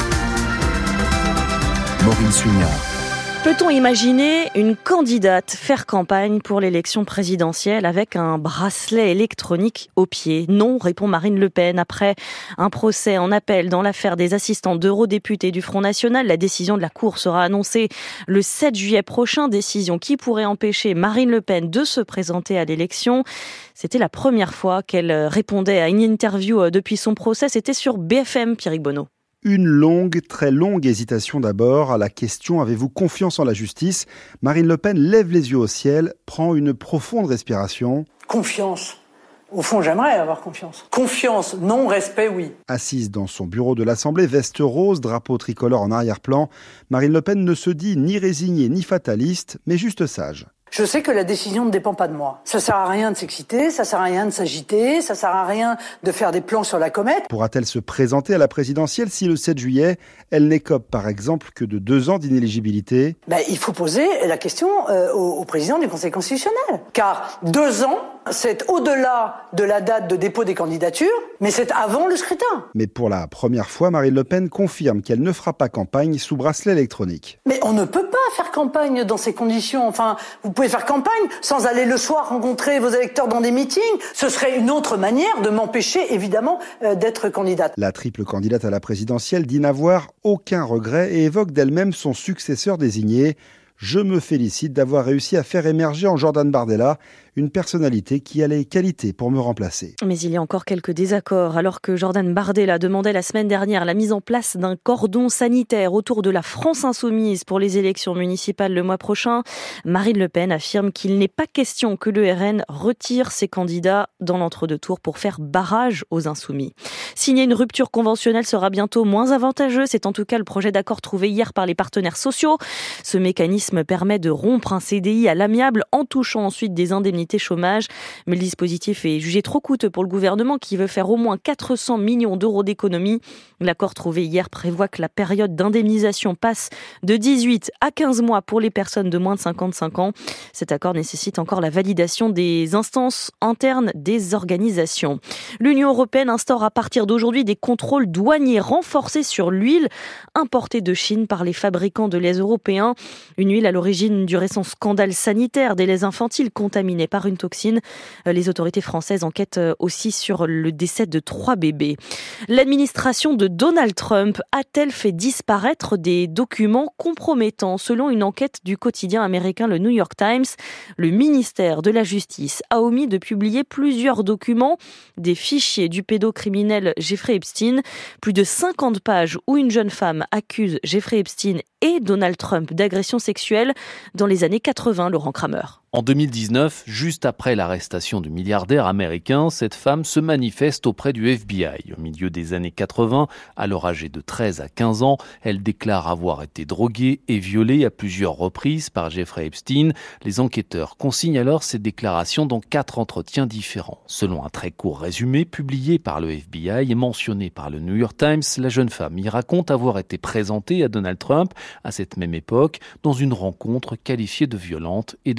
Maureen Suignard. Peut-on imaginer une candidate faire campagne pour l'élection présidentielle avec un bracelet électronique au pied? Non, répond Marine Le Pen. Après un procès en appel dans l'affaire des assistants d'eurodéputés du Front National, la décision de la Cour sera annoncée le sept juillet prochain. Décision qui pourrait empêcher Marine Le Pen de se présenter à l'élection. C'était la première fois qu'elle répondait à une interview depuis son procès. C'était sur B F M, Pierrick Bonneau. Une longue, très longue hésitation d'abord à la question « Avez-vous confiance en la justice ?» Marine Le Pen lève les yeux au ciel, prend une profonde respiration. Confiance. Au fond, j'aimerais avoir confiance. Confiance, non, respect, oui. Assise dans son bureau de l'Assemblée, veste rose, drapeau tricolore en arrière-plan, Marine Le Pen ne se dit ni résignée ni fataliste, mais juste sage. Je sais que la décision ne dépend pas de moi. Ça sert à rien de s'exciter, ça sert à rien de s'agiter, ça sert à rien de faire des plans sur la comète. Pourra-t-elle se présenter à la présidentielle si le sept juillet, elle n'écope par exemple que de deux ans d'inéligibilité? Ben, il faut poser la question euh, au, au président du Conseil constitutionnel. Car deux ans, c'est au-delà de la date de dépôt des candidatures, mais c'est avant le scrutin. Mais pour la première fois, Marine Le Pen confirme qu'elle ne fera pas campagne sous bracelet électronique. Mais on ne peut pas faire campagne dans ces conditions. Enfin, vous pouvez faire campagne sans aller le soir rencontrer vos électeurs dans des meetings. Ce serait une autre manière de m'empêcher, évidemment, euh, d'être candidate. La triple candidate à la présidentielle dit n'avoir aucun regret et évoque d'elle-même son successeur désigné. Je me félicite d'avoir réussi à faire émerger en Jordan Bardella une personnalité qui a les qualités pour me remplacer. Mais il y a encore quelques désaccords. Alors que Jordan Bardella demandait la semaine dernière la mise en place d'un cordon sanitaire autour de la France insoumise pour les élections municipales le mois prochain, Marine Le Pen affirme qu'il n'est pas question que le R N retire ses candidats dans l'entre-deux-tours pour faire barrage aux insoumis. Signer une rupture conventionnelle sera bientôt moins avantageux. C'est en tout cas le projet d'accord trouvé hier par les partenaires sociaux. Ce mécanisme permet de rompre un C D I à l'amiable en touchant ensuite des indemnités chômage. Mais le dispositif est jugé trop coûteux pour le gouvernement qui veut faire au moins quatre cents millions d'euros d'économies. L'accord trouvé hier prévoit que la période d'indemnisation passe de dix-huit à quinze mois pour les personnes de moins de cinquante-cinq ans. Cet accord nécessite encore la validation des instances internes des organisations. L'Union européenne instaure à partir d'aujourd'hui des contrôles douaniers renforcés sur l'huile importée de Chine par les fabricants de lait européens. Une huile à l'origine du récent scandale sanitaire des laits infantiles contaminés par une toxine. Les autorités françaises enquêtent aussi sur le décès de trois bébés. L'administration de Donald Trump a-t-elle fait disparaître des documents compromettants? Selon une enquête du quotidien américain le New York Times, le ministère de la Justice a omis de publier plusieurs documents, des fichiers du pédocriminel Jeffrey Epstein, plus de cinquante pages où une jeune femme accuse Jeffrey Epstein et Donald Trump d'agression sexuelle dans les années quatre-vingts, Laurent Kramer. En deux mille dix-neuf, juste après l'arrestation du milliardaire américain, cette femme se manifeste auprès du F B I. Au milieu des années quatre-vingts, alors âgée de treize à quinze ans, elle déclare avoir été droguée et violée à plusieurs reprises par Jeffrey Epstein. Les enquêteurs consignent alors ces déclarations dans quatre entretiens différents. Selon un très court résumé publié par le F B I et mentionné par le New York Times, la jeune femme y raconte avoir été présentée à Donald Trump à cette même époque dans une rencontre qualifiée de violente et de sordide.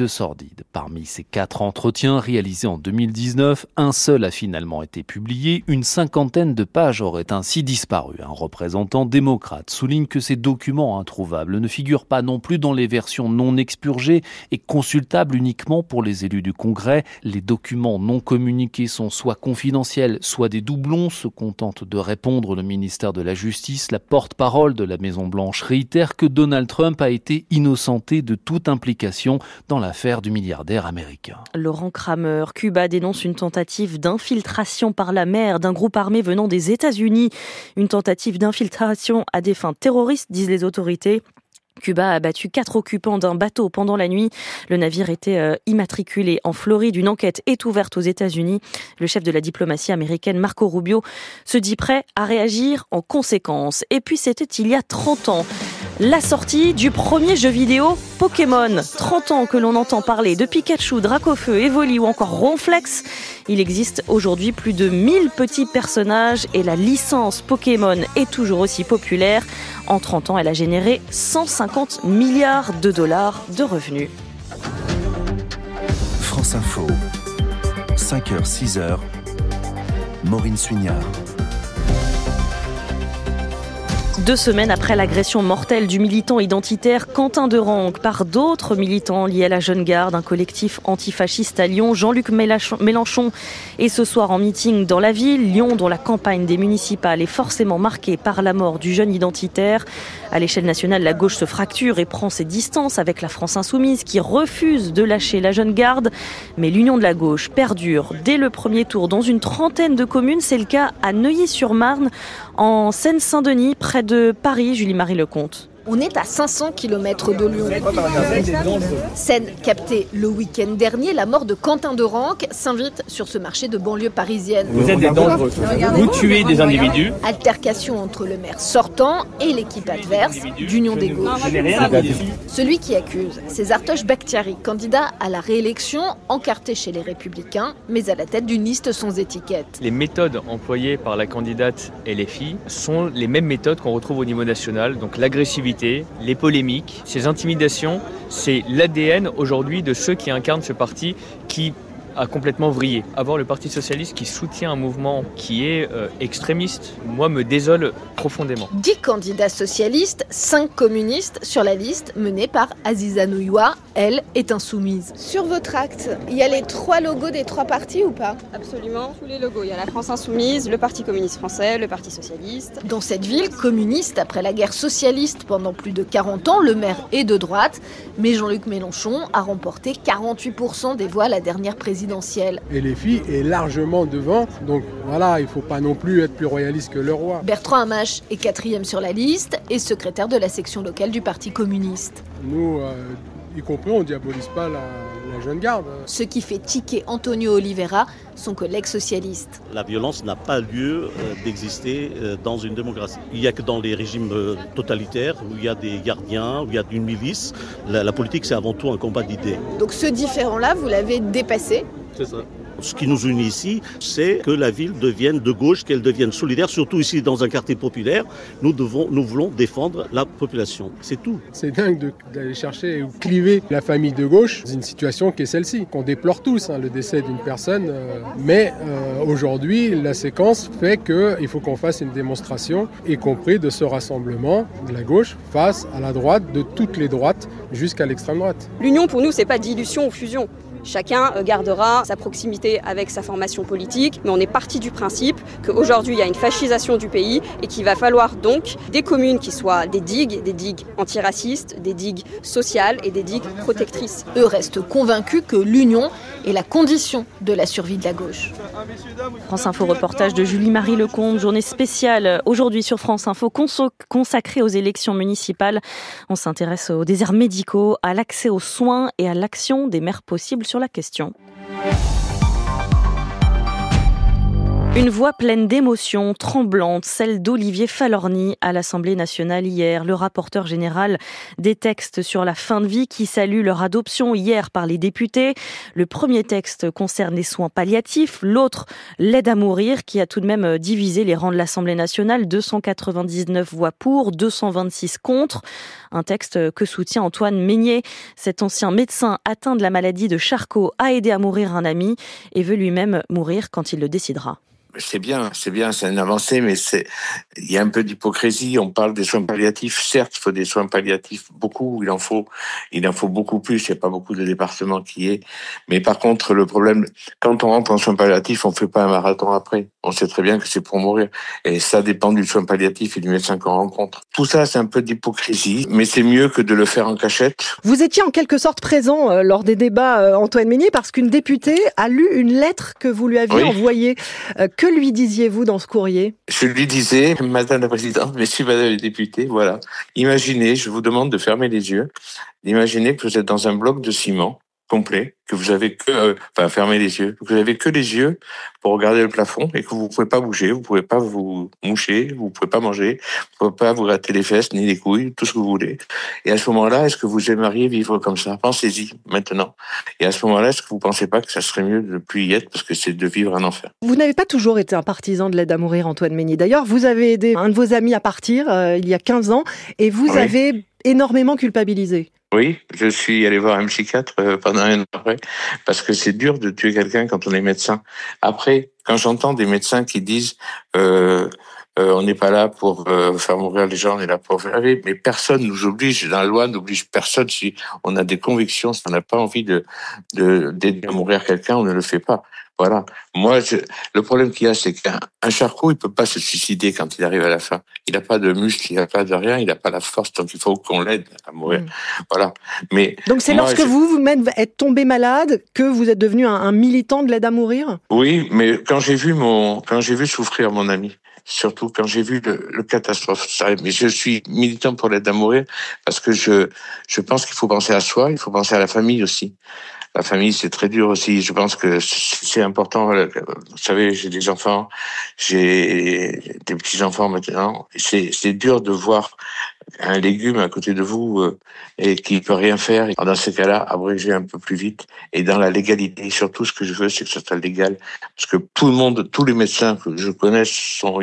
splendide. Parmi ces quatre entretiens réalisés en deux mille dix-neuf, un seul a finalement été publié. Une cinquantaine de pages auraient ainsi disparu. Un représentant démocrate souligne que ces documents introuvables ne figurent pas non plus dans les versions non expurgées et consultables uniquement pour les élus du Congrès. Les documents non communiqués sont soit confidentiels, soit des doublons, se contente de répondre le ministère de la Justice. La porte-parole de la Maison-Blanche réitère que Donald Trump a été innocenté de toute implication dans l'affaire du milliardaire américain. Laurent Kramer, Cuba dénonce une tentative d'infiltration par la mer d'un groupe armé venant des États-Unis. Une tentative d'infiltration à des fins terroristes, disent les autorités. Cuba a abattu quatre occupants d'un bateau pendant la nuit. Le navire était euh, immatriculé en Floride. Une enquête est ouverte aux États-Unis. Le chef de la diplomatie américaine, Marco Rubio, se dit prêt à réagir en conséquence. Et puis c'était il y a trente ans. La sortie du premier jeu vidéo Pokémon. trente ans que l'on entend parler de Pikachu, Dracofeu, Evoli ou encore Ronflex. Il existe aujourd'hui plus de mille petits personnages et la licence Pokémon est toujours aussi populaire. En trente ans, elle a généré cent cinquante milliards de dollars de revenus. France Info, cinq heures six heures, Maureen Suignard. Deux semaines après l'agression mortelle du militant identitaire Quentin Derengue par d'autres militants liés à la Jeune Garde, un collectif antifasciste à Lyon, Jean-Luc Mélenchon est ce soir en meeting dans la ville. Lyon, dont la campagne des municipales est forcément marquée par la mort du jeune identitaire. À l'échelle nationale, la gauche se fracture et prend ses distances avec la France insoumise qui refuse de lâcher la Jeune Garde. Mais l'union de la gauche perdure dès le premier tour dans une trentaine de communes. C'est le cas à Neuilly-sur-Marne, en Seine-Saint-Denis, près de Paris. Julie-Marie Lecomte. On est à cinq cents kilomètres de Lyon. Scène captée le week-end dernier, la mort de Quentin Derengue s'invite sur ce marché de banlieue parisienne. Vous êtes des dangereux, vous tuez des individus. Altercation entre le maire sortant et l'équipe adverse d'Union des gauches. Celui qui accuse, c'est Zartosh Bakhtiari, candidat à la réélection, encarté chez les Républicains, mais à la tête d'une liste sans étiquette. Les méthodes employées par la candidate L F I sont les mêmes méthodes qu'on retrouve au niveau national, donc l'agressivité, les polémiques, ces intimidations, c'est l'A D N aujourd'hui de ceux qui incarnent ce parti qui a complètement vrillé. Avoir le Parti Socialiste qui soutient un mouvement qui est euh, extrémiste, moi, me désole profondément. Dix candidats socialistes, cinq communistes sur la liste menée par Aziza Nouyoua. Elle est insoumise. Sur votre acte, il y a les trois logos des trois partis ou pas? Absolument, tous les logos. Il y a la France Insoumise, le Parti communiste français, le Parti socialiste. Dans cette ville communiste, après la guerre socialiste pendant plus de quarante ans, le maire est de droite, mais Jean-Luc Mélenchon a remporté quarante-huit pour cent des voix à la dernière présidentielle. Et les filles est largement devant, donc voilà, il ne faut pas non plus être plus royaliste que le roi. Bertrand Hamache est quatrième sur la liste et secrétaire de la section locale du Parti communiste. Nous, euh, y compris, on ne diabolise pas la, la Jeune Garde. Ce qui fait tiquer Antonio Oliveira, son collègue socialiste. La violence n'a pas lieu euh, d'exister euh, dans une démocratie. Il n'y a que dans les régimes euh, totalitaires où il y a des gardiens, où il y a une milice. La, la politique, c'est avant tout un combat d'idées. Donc ce différent-là, vous l'avez dépassé? C'est ça. Ce qui nous unit ici, c'est que la ville devienne de gauche, qu'elle devienne solidaire, surtout ici dans un quartier populaire. Nous, devons, nous voulons défendre la population. C'est tout. C'est dingue de, d'aller chercher ou cliver la famille de gauche dans une situation qui est celle-ci, qu'on déplore tous, hein, le décès d'une personne. Euh, mais euh, aujourd'hui, la séquence fait qu'il faut qu'on fasse une démonstration, y compris de ce rassemblement de la gauche face à la droite, de toutes les droites jusqu'à l'extrême droite. L'union, pour nous, c'est pas dilution ou fusion. Chacun gardera sa proximité avec sa formation politique, mais on est parti du principe qu'aujourd'hui il y a une fascisation du pays et qu'il va falloir donc des communes qui soient des digues, des digues antiracistes, des digues sociales et des digues protectrices. Eux restent convaincus que l'union est la condition de la survie de la gauche. France Info reportage de Julie-Marie Lecomte, journée spéciale aujourd'hui sur France Info consacrée aux élections municipales. On s'intéresse aux déserts médicaux, à l'accès aux soins et à l'action des maires possibles sur la question. Une voix pleine d'émotions, tremblante, celle d'Olivier Falorni à l'Assemblée nationale hier, le rapporteur général des textes sur la fin de vie qui salue leur adoption hier par les députés. Le premier texte concerne les soins palliatifs, l'autre l'aide à mourir qui a tout de même divisé les rangs de l'Assemblée nationale, deux cent quatre-vingt-dix-neuf voix pour, deux cent vingt-six contre. Un texte que soutient Antoine Meignet. Cet ancien médecin atteint de la maladie de Charcot a aidé à mourir un ami et veut lui-même mourir quand il le décidera. C'est bien, c'est bien, c'est une avancée, mais c'est, il y a un peu d'hypocrisie. On parle des soins palliatifs. Certes, il faut des soins palliatifs, beaucoup. Il en faut, il en faut beaucoup plus. Il n'y a pas beaucoup de départements qui y est. Mais par contre, le problème, quand on rentre en soins palliatifs, on fait pas un marathon après. On sait très bien que c'est pour mourir. Et ça dépend du soin palliatif et du médecin qu'on rencontre. Tout ça, c'est un peu d'hypocrisie, mais c'est mieux que de le faire en cachette. Vous étiez en quelque sorte présent euh, lors des débats, euh, Antoine Meignet, parce qu'une députée a lu une lettre que vous lui aviez Oui. envoyée. Euh, que lui disiez-vous dans ce courrier ? Je lui disais, Madame la Présidente, Messieurs, Madame les députés, voilà. Imaginez, je vous demande de fermer les yeux, imaginez que vous êtes dans un bloc de ciment complet, que vous avez que, euh, enfin, fermez les yeux, que vous avez que les yeux pour regarder le plafond et que vous pouvez pas bouger, vous pouvez pas vous moucher, vous pouvez pas manger, vous pouvez pas vous gratter les fesses ni les couilles, tout ce que vous voulez. Et à ce moment-là, est-ce que vous aimeriez vivre comme ça ? Pensez-y, maintenant. Et à ce moment-là, est-ce que vous pensez pas que ça serait mieux de ne plus y être parce que c'est de vivre un enfer ? Vous n'avez pas toujours été un partisan de l'aide à mourir, Antoine Meignet. D'ailleurs, vous avez aidé un de vos amis à partir euh, il y a quinze ans et vous Oui. avez énormément culpabilisé. Oui, je suis allé voir un psychiatre euh, pendant un an après, parce que c'est dur de tuer quelqu'un quand on est médecin. Après, quand j'entends des médecins qui disent euh, euh, on n'est pas là pour euh, faire mourir les gens, on est là pour faire vivre, mais personne nous oblige, dans la loi n'oblige personne. Si on a des convictions, si on n'a pas envie de de d'aider à mourir quelqu'un, on ne le fait pas. Voilà. Moi, je, le problème qu'il y a, c'est qu'un un Charcot, il peut pas se suicider quand il arrive à la fin. Il n'a pas de muscles, il n'a pas de rien, il n'a pas la force, donc il faut qu'on l'aide à mourir. Mmh. Voilà. Mais donc c'est moi, lorsque je... vous vous-même êtes tombé malade que vous êtes devenu un, un militant de l'aide à mourir ? Oui, mais quand j'ai vu mon, quand j'ai vu souffrir mon ami, surtout quand j'ai vu le, le catastrophe, ça, mais je suis militant pour l'aide à mourir parce que je, je pense qu'il faut penser à soi, il faut penser à la famille aussi. La famille, c'est très dur aussi. Je pense que c'est important. Vous savez, j'ai des enfants, j'ai des petits-enfants maintenant. C'est, c'est dur de voir un légume à côté de vous euh, et qui peut rien faire. Alors dans ces cas-là, abréger un peu plus vite et dans la légalité. Surtout, ce que je veux, c'est que ça soit légal. Parce que tout le monde, tous les médecins que je connais sont,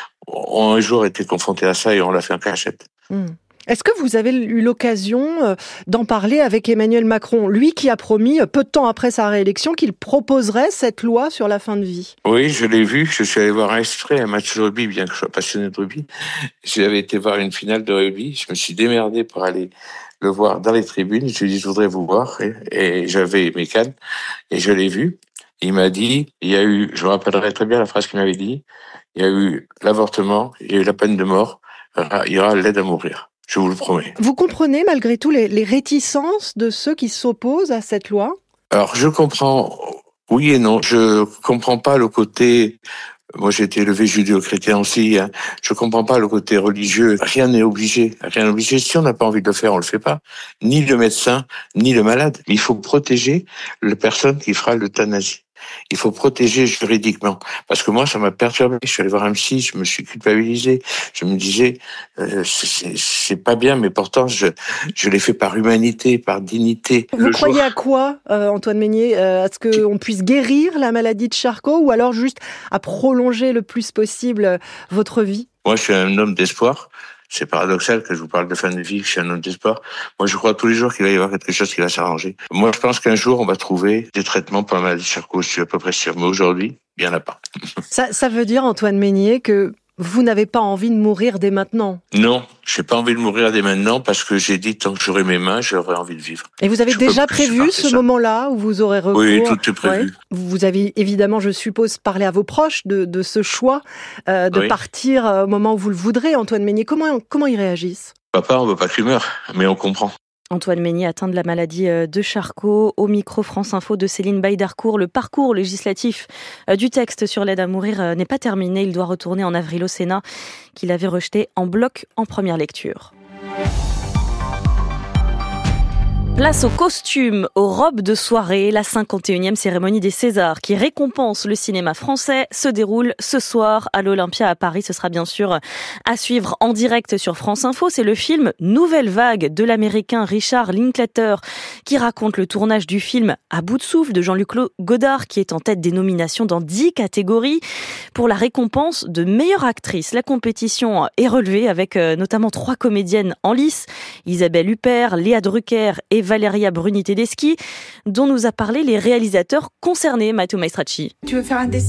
ont un jour été confrontés à ça et on l'a fait en cachette. Mmh. Est-ce que vous avez eu l'occasion d'en parler avec Emmanuel Macron, lui qui a promis, peu de temps après sa réélection, qu'il proposerait cette loi sur la fin de vie ? Oui, je l'ai vu. Je suis allé voir un extrait, un match de rugby, bien que je sois passionné de rugby. J'avais été voir une finale de rugby. Je me suis démerdé pour aller le voir dans les tribunes. Je lui ai dit, je voudrais vous voir. Et, et j'avais mes cannes. Et je l'ai vu. Il m'a dit, il y a eu, je me rappellerai très bien la phrase qu'il m'avait dit, il y a eu l'avortement, il y a eu la peine de mort, il y aura l'aide à mourir. Je vous le promets. Vous comprenez malgré tout les, les réticences de ceux qui s'opposent à cette loi ? Alors, je comprends, oui et non. Je comprends pas le côté, moi j'ai été élevé judéo-chrétien aussi, hein. Je comprends pas le côté religieux. Rien n'est obligé, rien n'est obligé. Si on n'a pas envie de le faire, on le fait pas. Ni le médecin, ni le malade. Il faut protéger la personne qui fera l'euthanasie. Il faut protéger juridiquement. Parce que moi, ça m'a perturbé. Je suis allé voir un psy, je me suis culpabilisé. Je me disais, euh, c'est, c'est pas bien, mais pourtant, je, je l'ai fait par humanité, par dignité. Vous Le croyez jour... à quoi, euh, Antoine Meignet ? euh, À ce qu'on puisse guérir la maladie de Charcot ou alors juste à prolonger le plus possible votre vie ? Moi, je suis un homme d'espoir. C'est paradoxal que je vous parle de fin de vie, que je suis un homme d'espoir. Moi, je crois tous les jours qu'il va y avoir quelque chose qui va s'arranger. Moi, je pense qu'un jour, on va trouver des traitements pour la maladie de Charcot, je suis à peu près sûr. Mais aujourd'hui, il n'y en a pas. Ça, ça veut dire, Antoine Meignet, que vous n'avez pas envie de mourir dès maintenant ? Non, j'ai pas envie de mourir dès maintenant parce que j'ai dit tant que j'aurai mes mains, j'aurai envie de vivre. Et vous avez je déjà prévu ce ça. moment-là où vous aurez recours ? Oui, tout est prévu. Ouais. Vous avez évidemment, je suppose, parlé à vos proches de, de ce choix euh, de oui. partir au moment où vous le voudrez, Antoine Meignet. Comment, comment ils réagissent ? Papa, on veut pas qu'il meure, mais on comprend. Antoine Meignet atteint de la maladie de Charcot. Au micro France Info de Céline Baïdarcourt, le parcours législatif du texte sur l'aide à mourir n'est pas terminé. Il doit retourner en avril au Sénat, qu'il avait rejeté en bloc en première lecture. Place aux costumes, aux robes de soirée. La cinquante et unième cérémonie des Césars qui récompense le cinéma français se déroule ce soir à l'Olympia à Paris. Ce sera bien sûr à suivre en direct sur France Info. C'est le film Nouvelle Vague de l'américain Richard Linklater qui raconte le tournage du film À bout de souffle de Jean-Luc Godard qui est en tête des nominations dans dix catégories pour la récompense de meilleure actrice. La compétition est relevée avec notamment trois comédiennes en lice, Isabelle Huppert, Léa Drucker et Valeria Bruni-Tedeschi, dont nous a parlé les réalisateurs concernés, Matteo Maestracci. Tu veux faire un dessin ?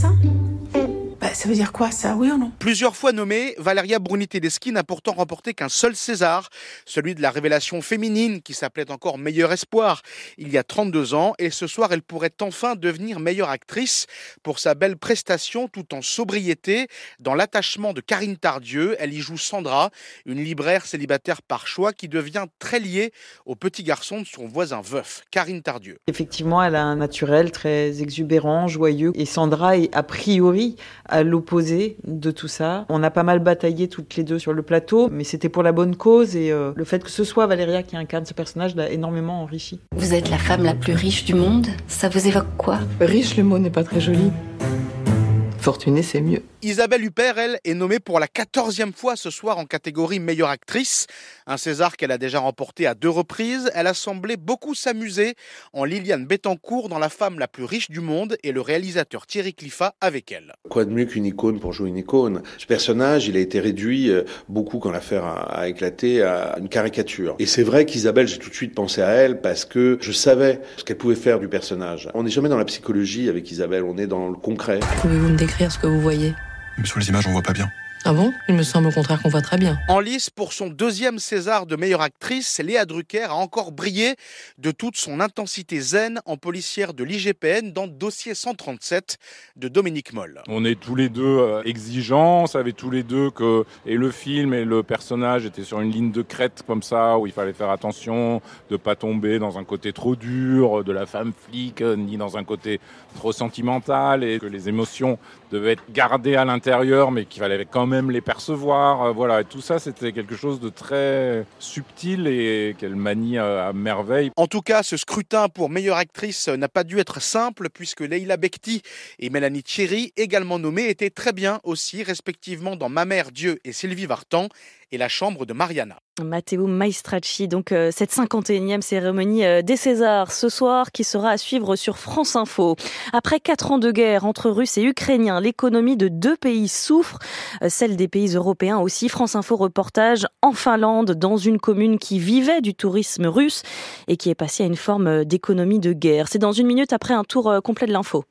Bah, ça veut dire quoi, ça, oui ou non ? Plusieurs fois nommée, Valeria Bruni-Tedeschi n'a pourtant remporté qu'un seul César, celui de la révélation féminine qui s'appelait encore Meilleur Espoir il y a trente-deux ans. Et ce soir, elle pourrait enfin devenir meilleure actrice pour sa belle prestation tout en sobriété dans L'attachement de Karine Tardieu. Elle y joue Sandra, une libraire célibataire par choix qui devient très liée au petit garçon de son voisin veuf, Karine Tardieu. Effectivement, elle a un naturel très exubérant, joyeux. Et Sandra est a priori à l'opposé de tout ça. On a pas mal bataillé toutes les deux sur le plateau, mais c'était pour la bonne cause et euh, le fait que ce soit Valéria qui incarne ce personnage l'a énormément enrichi. Vous êtes la femme la plus riche du monde, ça vous évoque quoi ? Riche, le mot n'est pas très joli. Fortunée, c'est mieux. Isabelle Huppert, elle, est nommée pour la quatorzième fois ce soir en catégorie meilleure actrice. Un César qu'elle a déjà remporté à deux reprises. Elle a semblé beaucoup s'amuser en Liliane Bettencourt dans La femme la plus riche du monde et le réalisateur Thierry Cliffat avec elle. Quoi de mieux qu'une icône pour jouer une icône ? Ce personnage, il a été réduit beaucoup quand l'affaire a, a éclaté à une caricature. Et c'est vrai qu'Isabelle, j'ai tout de suite pensé à elle parce que je savais ce qu'elle pouvait faire du personnage. On n'est jamais dans la psychologie avec Isabelle, on est dans le concret. Pouvez-vous me décrire ce que vous voyez ? Mais sur les images, on voit pas bien. Ah bon ? Il me semble au contraire qu'on voit très bien. En lice pour son deuxième César de meilleure actrice, Léa Drucker a encore brillé de toute son intensité zen en policière de l'I G P N dans Dossier cent trente-sept de Dominique Moll. On est tous les deux exigeants, on savait tous les deux que et le film et le personnage étaient sur une ligne de crête comme ça, où il fallait faire attention de pas tomber dans un côté trop dur de la femme flic, ni dans un côté trop sentimental, et que les émotions devaient être gardées à l'intérieur, mais qu'il fallait quand même les percevoir. Voilà, et tout ça, c'était quelque chose de très subtil et qu'elle manie à merveille. En tout cas, ce scrutin pour meilleure actrice n'a pas dû être simple, puisque Leila Bekti et Mélanie Thierry, également nommées, étaient très bien aussi, respectivement dans Ma mère, Dieu et Sylvie Vartan, et La chambre de Mariana. Matteo Maestracci, donc euh, cette cinquante et unième cérémonie euh, des Césars ce soir qui sera à suivre sur France Info. Après quatre ans de guerre entre Russes et Ukrainiens, l'économie de deux pays souffre, euh, celle des pays européens aussi. France Info reportage en Finlande, dans une commune qui vivait du tourisme russe et qui est passée à une forme d'économie de guerre. C'est dans une minute après un tour euh, complet de l'info.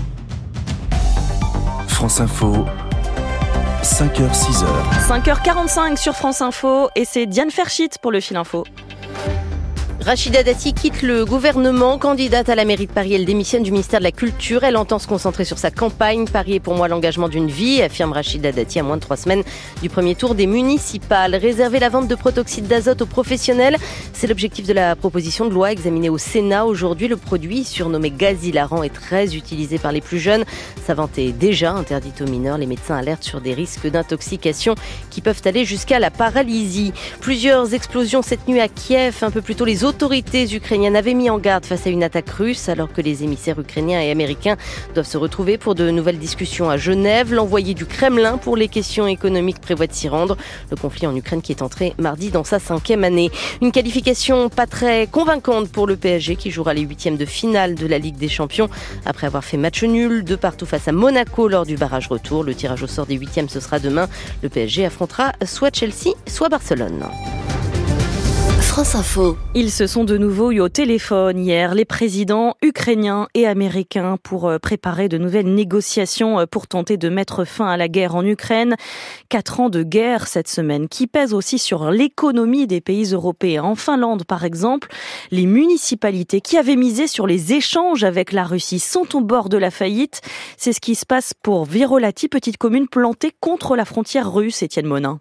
France Info. cinq heures, six heures. cinq heures quarante-cinq sur France Info et c'est Diane Ferchit pour le fil info. Rachida Dati quitte le gouvernement. Candidate à la mairie de Paris, elle démissionne du ministère de la Culture. Elle entend se concentrer sur sa campagne. Paris est pour moi l'engagement d'une vie, affirme Rachida Dati à moins de trois semaines du premier tour des municipales. Réserver la vente de protoxyde d'azote aux professionnels, c'est l'objectif de la proposition de loi examinée au Sénat aujourd'hui. Le produit, surnommé gaz hilarant, est très utilisé par les plus jeunes. Sa vente est déjà interdite aux mineurs. Les médecins alertent sur des risques d'intoxication qui peuvent aller jusqu'à la paralysie. Plusieurs explosions cette nuit à Kiev. Un peu plus tôt, les autres Les autorités ukrainiennes avaient mis en garde face à une attaque russe alors que les émissaires ukrainiens et américains doivent se retrouver pour de nouvelles discussions à Genève. L'envoyé du Kremlin pour les questions économiques prévoit de s'y rendre. Le conflit en Ukraine qui est entré mardi dans sa cinquième année. Une qualification pas très convaincante pour le P S G qui jouera les huitièmes de finale de la Ligue des Champions après avoir fait match nul de partout face à Monaco lors du barrage retour. Le tirage au sort des huitièmes, ce sera demain. Le P S G affrontera soit Chelsea, soit Barcelone. France Info. Ils se sont de nouveau eu au téléphone hier, les présidents ukrainiens et américains, pour préparer de nouvelles négociations pour tenter de mettre fin à la guerre en Ukraine. Quatre ans de guerre cette semaine qui pèsent aussi sur l'économie des pays européens. En Finlande, par exemple, les municipalités qui avaient misé sur les échanges avec la Russie sont au bord de la faillite. C'est ce qui se passe pour Virolahti, petite commune plantée contre la frontière russe, Étienne Monin.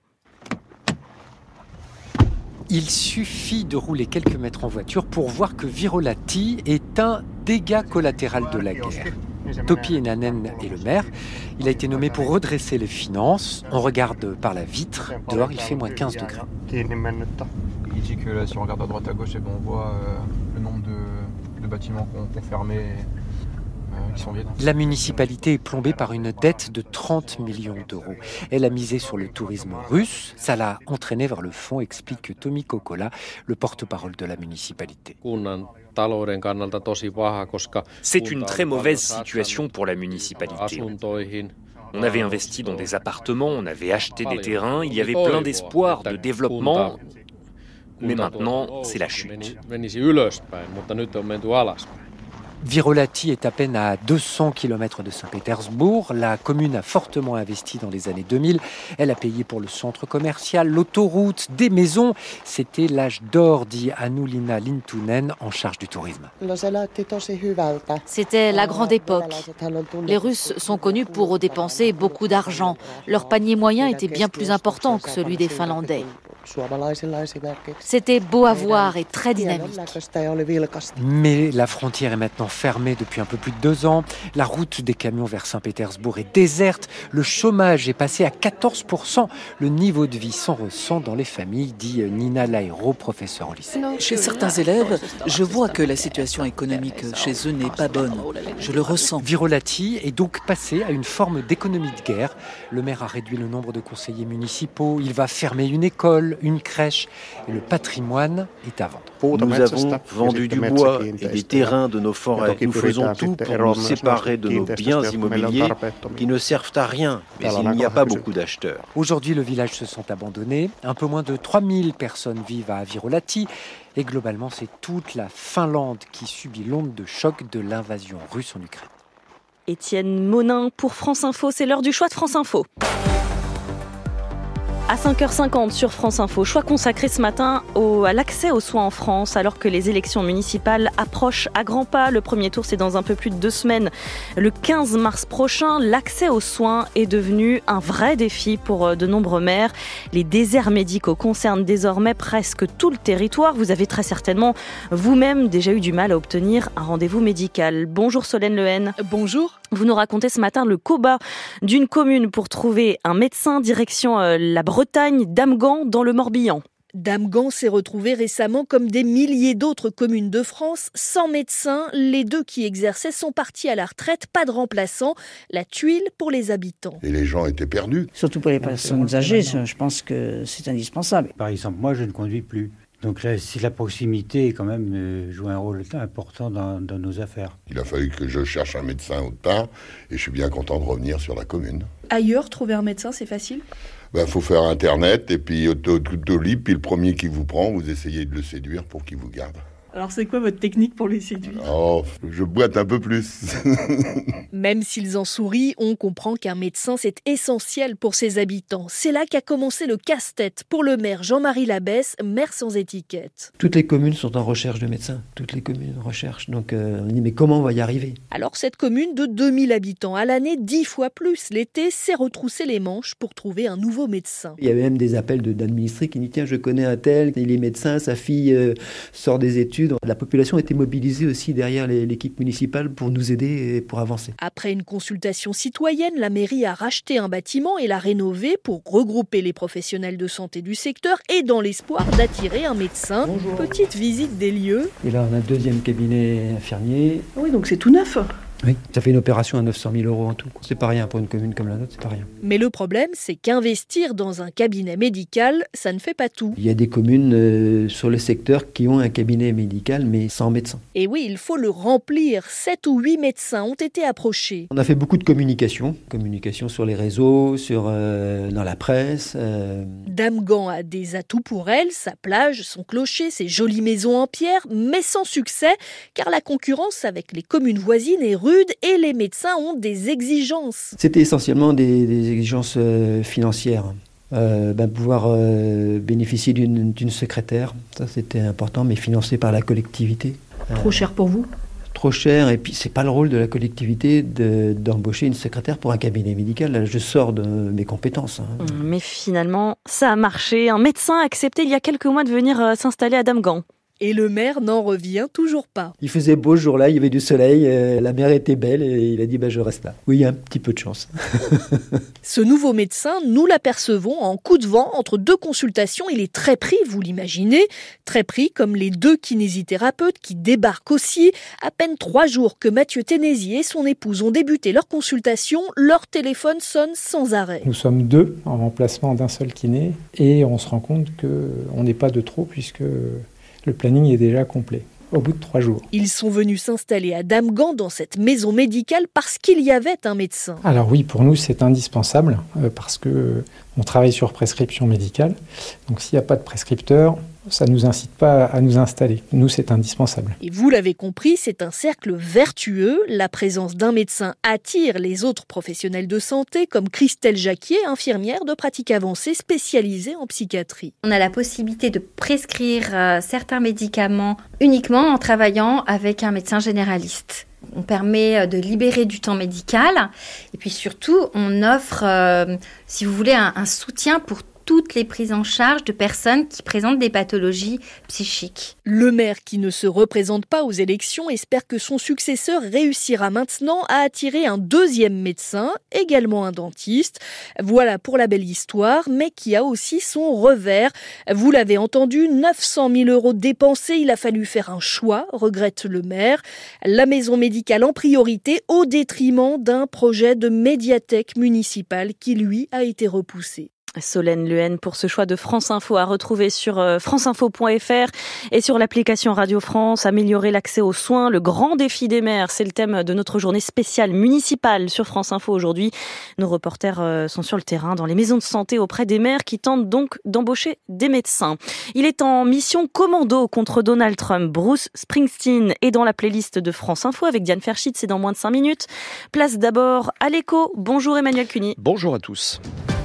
Il suffit de rouler quelques mètres en voiture pour voir que Virolahti est un dégât collatéral de la guerre. Topi Enanen est le maire. Il a été nommé pour redresser les finances. On regarde par la vitre. Dehors, il fait moins quinze degrés. Il dit que là, si on regarde à droite à gauche, et ben on voit euh, le nombre de, de bâtiments qu'on qu fermés. La municipalité est plombée par une dette de trente millions d'euros. Elle a misé sur le tourisme russe. Ça l'a entraîné vers le fond, explique Tommy Kokola, le porte-parole de la municipalité. C'est une très mauvaise situation pour la municipalité. On avait investi dans des appartements, on avait acheté des terrains, il y avait plein d'espoir de développement, mais maintenant, c'est la chute. Virolahti est à peine à deux cents kilomètres de Saint-Pétersbourg. La commune a fortement investi dans les années deux mille. Elle a payé pour le centre commercial, l'autoroute, des maisons. C'était l'âge d'or, dit Anulina Lintunen, en charge du tourisme. C'était la grande époque. Les Russes sont connus pour dépenser beaucoup d'argent. Leur panier moyen était bien plus important que celui des Finlandais. C'était beau à voir et très dynamique. Mais la frontière est maintenant fermée depuis un peu plus de deux ans. La route des camions vers Saint-Pétersbourg est déserte. Le chômage est passé à quatorze pour cent. Le niveau de vie s'en ressent dans les familles, dit Nina Lairo, professeure au lycée. Chez certains élèves, je vois que la situation économique chez eux n'est pas bonne. Je le ressens. Virolahti est donc passé à une forme d'économie de guerre. Le maire a réduit le nombre de conseillers municipaux. Il va fermer une école, une crèche, et le patrimoine est à vendre. Nous avons vendu du bois et des terrains de nos forêts. Nous faisons tout pour nous séparer de nos biens immobiliers qui ne servent à rien, mais il n'y a pas beaucoup d'acheteurs. Aujourd'hui, le village se sent abandonné. Un peu moins de trois mille personnes vivent à Virolahti. Et globalement, c'est toute la Finlande qui subit l'onde de choc de l'invasion russe en Ukraine. Étienne Monin pour France Info, c'est l'heure du choix de France Info. À cinq heures cinquante sur France Info, choix consacré ce matin au, à l'accès aux soins en France alors que les élections municipales approchent à grands pas. Le premier tour, c'est dans un peu plus de deux semaines. Le quinze mars prochain, l'accès aux soins est devenu un vrai défi pour de nombreux maires. Les déserts médicaux concernent désormais presque tout le territoire. Vous avez très certainement vous-même déjà eu du mal à obtenir un rendez-vous médical. Bonjour Solène Lehen. Bonjour. Vous nous racontez ce matin le combat d'une commune pour trouver un médecin, direction euh, la Bretagne, Damgand, dans le Morbihan. Damgand s'est retrouvé récemment, comme des milliers d'autres communes de France, sans médecin. Les deux qui exerçaient sont partis à la retraite, pas de remplaçant. La tuile pour les habitants. Et les gens étaient perdus. Surtout pour les personnes âgées, je pense que c'est indispensable. Par exemple, moi je ne conduis plus. Donc là, si la proximité quand même euh, joue un rôle important dans, dans nos affaires. Il a fallu que je cherche un médecin au part et je suis bien content de revenir sur la commune. Ailleurs, trouver un médecin, c'est facile ? Ben, faut faire Internet et puis auto, auto libre, puis le premier qui vous prend, vous essayez de le séduire pour qu'il vous garde. Alors c'est quoi votre technique pour les séduire ? Oh, je boite un peu plus. Même s'ils en sourient, on comprend qu'un médecin, c'est essentiel pour ses habitants. C'est là qu'a commencé le casse-tête pour le maire Jean-Marie Labesse, maire sans étiquette. Toutes les communes sont en recherche de médecins. Toutes les communes recherchent. Donc euh, on dit mais comment on va y arriver ? Alors cette commune de deux mille habitants à l'année, dix fois plus l'été, s'est retroussé les manches pour trouver un nouveau médecin. Il y avait même des appels de, d'administrés qui disent tiens je connais un tel, il est médecin, sa fille euh, sort des études. La population était mobilisée aussi derrière les, l'équipe municipale pour nous aider et pour avancer. Après une consultation citoyenne, la mairie a racheté un bâtiment et l'a rénové pour regrouper les professionnels de santé du secteur et dans l'espoir d'attirer un médecin. Bonjour. Petite visite des lieux. Et là, on a un deuxième cabinet infirmier. Oui, donc c'est tout neuf. Oui, ça fait une opération à neuf cent mille euros en tout. C'est pas rien pour une commune comme la nôtre, c'est pas rien. Mais le problème, c'est qu'investir dans un cabinet médical, ça ne fait pas tout. Il y a des communes euh, sur le secteur qui ont un cabinet médical, mais sans médecin. Et oui, il faut le remplir. Sept ou huit médecins ont été approchés. On a fait beaucoup de communication. Communication sur les réseaux, sur, euh, dans la presse. Euh... Damgand a des atouts pour elle, sa plage, son clocher, ses jolies maisons en pierre, mais sans succès, car la concurrence avec les communes voisines est rude et les médecins ont des exigences. C'était essentiellement des, des exigences euh, financières. Euh, ben, pouvoir euh, bénéficier d'une, d'une secrétaire, ça c'était important, mais financé par la collectivité. Trop euh, cher pour vous ? Trop cher, et puis c'est pas le rôle de la collectivité de, d'embaucher une secrétaire pour un cabinet médical. Là, je sors de mes compétences. Hein. Mais finalement, ça a marché. Un médecin a accepté il y a quelques mois de venir euh, s'installer à Damgand. Et le maire n'en revient toujours pas. Il faisait beau ce jour-là, il y avait du soleil, euh, la mer était belle et il a dit bah, je reste là. Oui, il y a un petit peu de chance. Ce nouveau médecin, nous l'apercevons en coup de vent entre deux consultations. Il est très pris, vous l'imaginez, très pris comme les deux kinésithérapeutes qui débarquent aussi. À peine trois jours que Mathieu Ténési et son épouse ont débuté leur consultation, leur téléphone sonne sans arrêt. Nous sommes deux en remplacement d'un seul kiné et on se rend compte qu'on n'est pas de trop puisque le planning est déjà complet, au bout de trois jours. Ils sont venus s'installer à Damgand dans cette maison médicale parce qu'il y avait un médecin. Alors oui, pour nous c'est indispensable euh, parce que euh, on travaille sur prescription médicale. Donc s'il n'y a pas de prescripteur, ça ne nous incite pas à nous installer. Nous, c'est indispensable. Et vous l'avez compris, c'est un cercle vertueux. La présence d'un médecin attire les autres professionnels de santé, comme Christelle Jacquier, infirmière de pratique avancée spécialisée en psychiatrie. On a la possibilité de prescrire euh, certains médicaments uniquement en travaillant avec un médecin généraliste. On permet de libérer du temps médical et puis surtout, on offre, euh, si vous voulez, un, un soutien pour toutes les prises en charge de personnes qui présentent des pathologies psychiques. Le maire, qui ne se représente pas aux élections, espère que son successeur réussira maintenant à attirer un deuxième médecin, également un dentiste. Voilà pour la belle histoire, mais qui a aussi son revers. Vous l'avez entendu, neuf cent mille euros dépensés, il a fallu faire un choix, regrette le maire. La maison médicale en priorité au détriment d'un projet de médiathèque municipale qui, lui, a été repoussé. Solène Lehen pour ce choix de France Info à retrouver sur franceinfo point f r et sur l'application Radio France. Améliorer l'accès aux soins, le grand défi des maires, c'est le thème de notre journée spéciale municipale sur France Info aujourd'hui. Nos reporters sont sur le terrain dans les maisons de santé auprès des maires qui tentent donc d'embaucher des médecins. Il est en mission commando contre Donald Trump. Bruce Springsteen est dans la playlist de France Info avec Diane Ferschitz, c'est dans moins de cinq minutes. Place d'abord à l'écho. Bonjour Emmanuel Cuny. Bonjour à tous.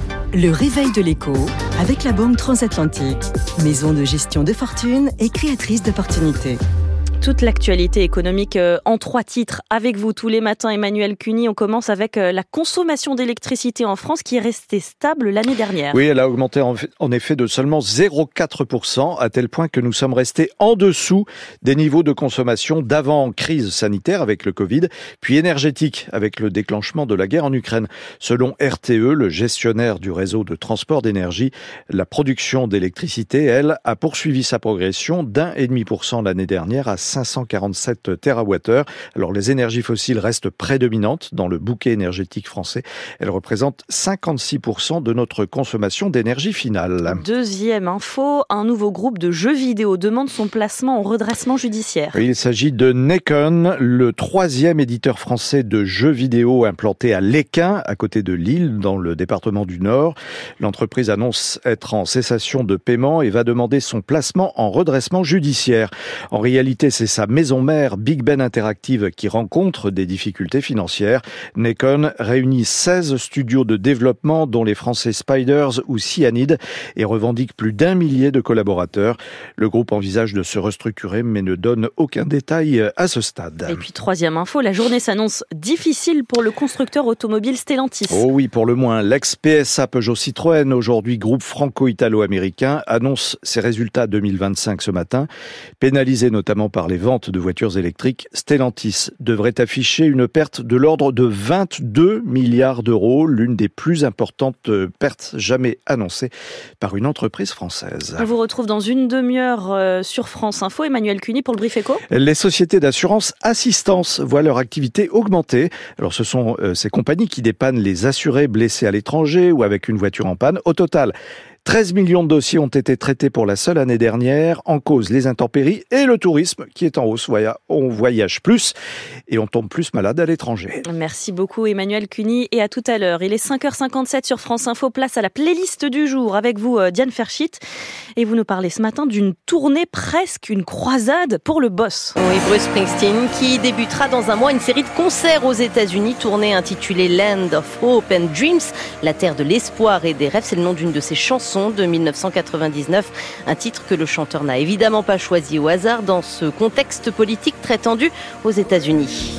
Le réveil de l'écho avec la Banque Transatlantique, maison de gestion de fortune et créatrice d'opportunités. Toute l'actualité économique en trois titres avec vous tous les matins, Emmanuel Cuny. On commence avec la consommation d'électricité en France qui est restée stable l'année dernière. Oui, elle a augmenté en effet de seulement zéro virgule quatre pour cent, à tel point que nous sommes restés en dessous des niveaux de consommation d'avant crise sanitaire avec le Covid, puis énergétique avec le déclenchement de la guerre en Ukraine. Selon R T E, le gestionnaire du réseau de transport d'énergie, la production d'électricité, elle, a poursuivi sa progression d'un virgule cinq pour cent l'année dernière à cinq cent quarante-sept térawattheures. Alors les énergies fossiles restent prédominantes dans le bouquet énergétique français. Elles représentent cinquante-six pour cent de notre consommation d'énergie finale. Deuxième info, un nouveau groupe de jeux vidéo demande son placement en redressement judiciaire. Il s'agit de Nekon, le troisième éditeur français de jeux vidéo implanté à Lesquin, à côté de Lille, dans le département du Nord. L'entreprise annonce être en cessation de paiement et va demander son placement en redressement judiciaire. En réalité, c'est sa maison mère Big Ben Interactive qui rencontre des difficultés financières. Nekon réunit seize studios de développement dont les Français Spiders ou Cyanide et revendique plus d'un millier de collaborateurs. Le groupe envisage de se restructurer mais ne donne aucun détail à ce stade. Et puis troisième info, la journée s'annonce difficile pour le constructeur automobile Stellantis. Oh oui, pour le moins. L'ex-P S A Peugeot Citroën, aujourd'hui groupe franco-italo-américain, annonce ses résultats deux mille vingt-cinq ce matin. Pénalisé notamment par les ventes de voitures électriques, Stellantis devrait afficher une perte de l'ordre de vingt-deux milliards d'euros, l'une des plus importantes pertes jamais annoncées par une entreprise française. On vous retrouve dans une demi-heure sur France Info. Emmanuel Cuny pour le Brief Éco. Les sociétés d'assurance assistance voient leur activité augmenter. Alors ce sont euh, ces compagnies qui dépannent les assurés blessés à l'étranger ou avec une voiture en panne. Au total, treize millions de dossiers ont été traités pour la seule année dernière. En cause, les intempéries et le tourisme qui est en hausse. On voyage plus et on tombe plus malade à l'étranger. Merci beaucoup Emmanuel Cuny et à tout à l'heure. Il est cinq heures cinquante-sept sur France Info. Place à la playlist du jour avec vous Diane Ferschitz. Et vous nous parlez ce matin d'une tournée, presque une croisade pour le boss. Oui, Bruce Springsteen qui débutera dans un mois une série de concerts aux États-Unis. Tournée intitulée Land of Hope and Dreams, la terre de l'espoir et des rêves. C'est le nom d'une de ses chansons de dix-neuf cent quatre-vingt-dix-neuf, un titre que le chanteur n'a évidemment pas choisi au hasard dans ce contexte politique très tendu aux États-Unis.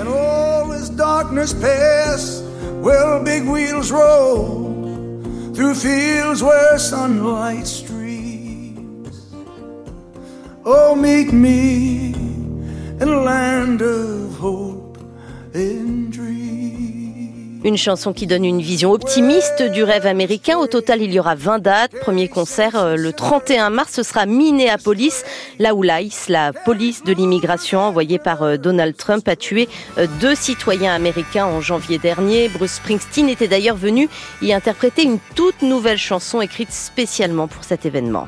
Oh, meet me in a land of hope and dream. Une chanson qui donne une vision optimiste du rêve américain. Au total, il y aura vingt dates. Premier concert le trente et un mars, ce sera Minneapolis, là où l'ICE, la police de l'immigration envoyée par Donald Trump, a tué deux citoyens américains en janvier dernier. Bruce Springsteen était d'ailleurs venu y interpréter une toute nouvelle chanson écrite spécialement pour cet événement.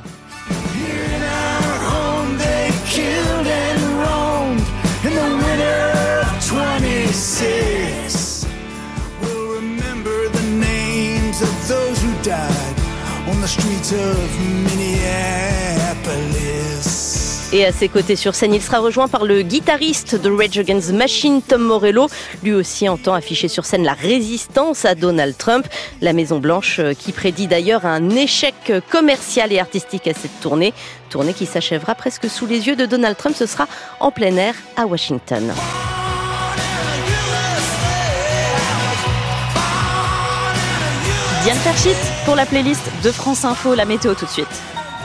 Et à ses côtés sur scène, il sera rejoint par le guitariste de Rage Against the Machine, Tom Morello. Lui aussi entend afficher sur scène la résistance à Donald Trump. La Maison-Blanche qui prédit d'ailleurs un échec commercial et artistique à cette tournée. Tournée qui s'achèvera presque sous les yeux de Donald Trump. Ce sera en plein air à Washington. Diane Perchit pour la playlist de France Info, la météo tout de suite.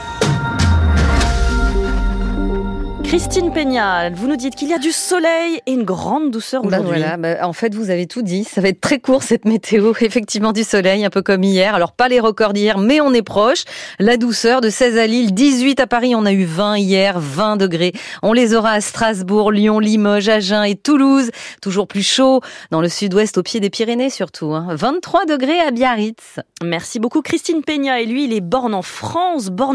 Christine Peña, vous nous dites qu'il y a du soleil et une grande douceur aujourd'hui. Ben voilà, ben en fait, vous avez tout dit. Ça va être très court cette météo. Effectivement, du soleil, un peu comme hier. Alors, pas les records d'hier, mais on est proche. La douceur de seize à Lille, dix-huit à Paris. On a eu vingt hier, vingt degrés. On les aura à Strasbourg, Lyon, Limoges, Agen et Toulouse. Toujours plus chaud dans le sud-ouest, au pied des Pyrénées surtout. Hein. vingt-trois degrés à Biarritz. Merci beaucoup Christine Peña. Et lui, il est born en France, born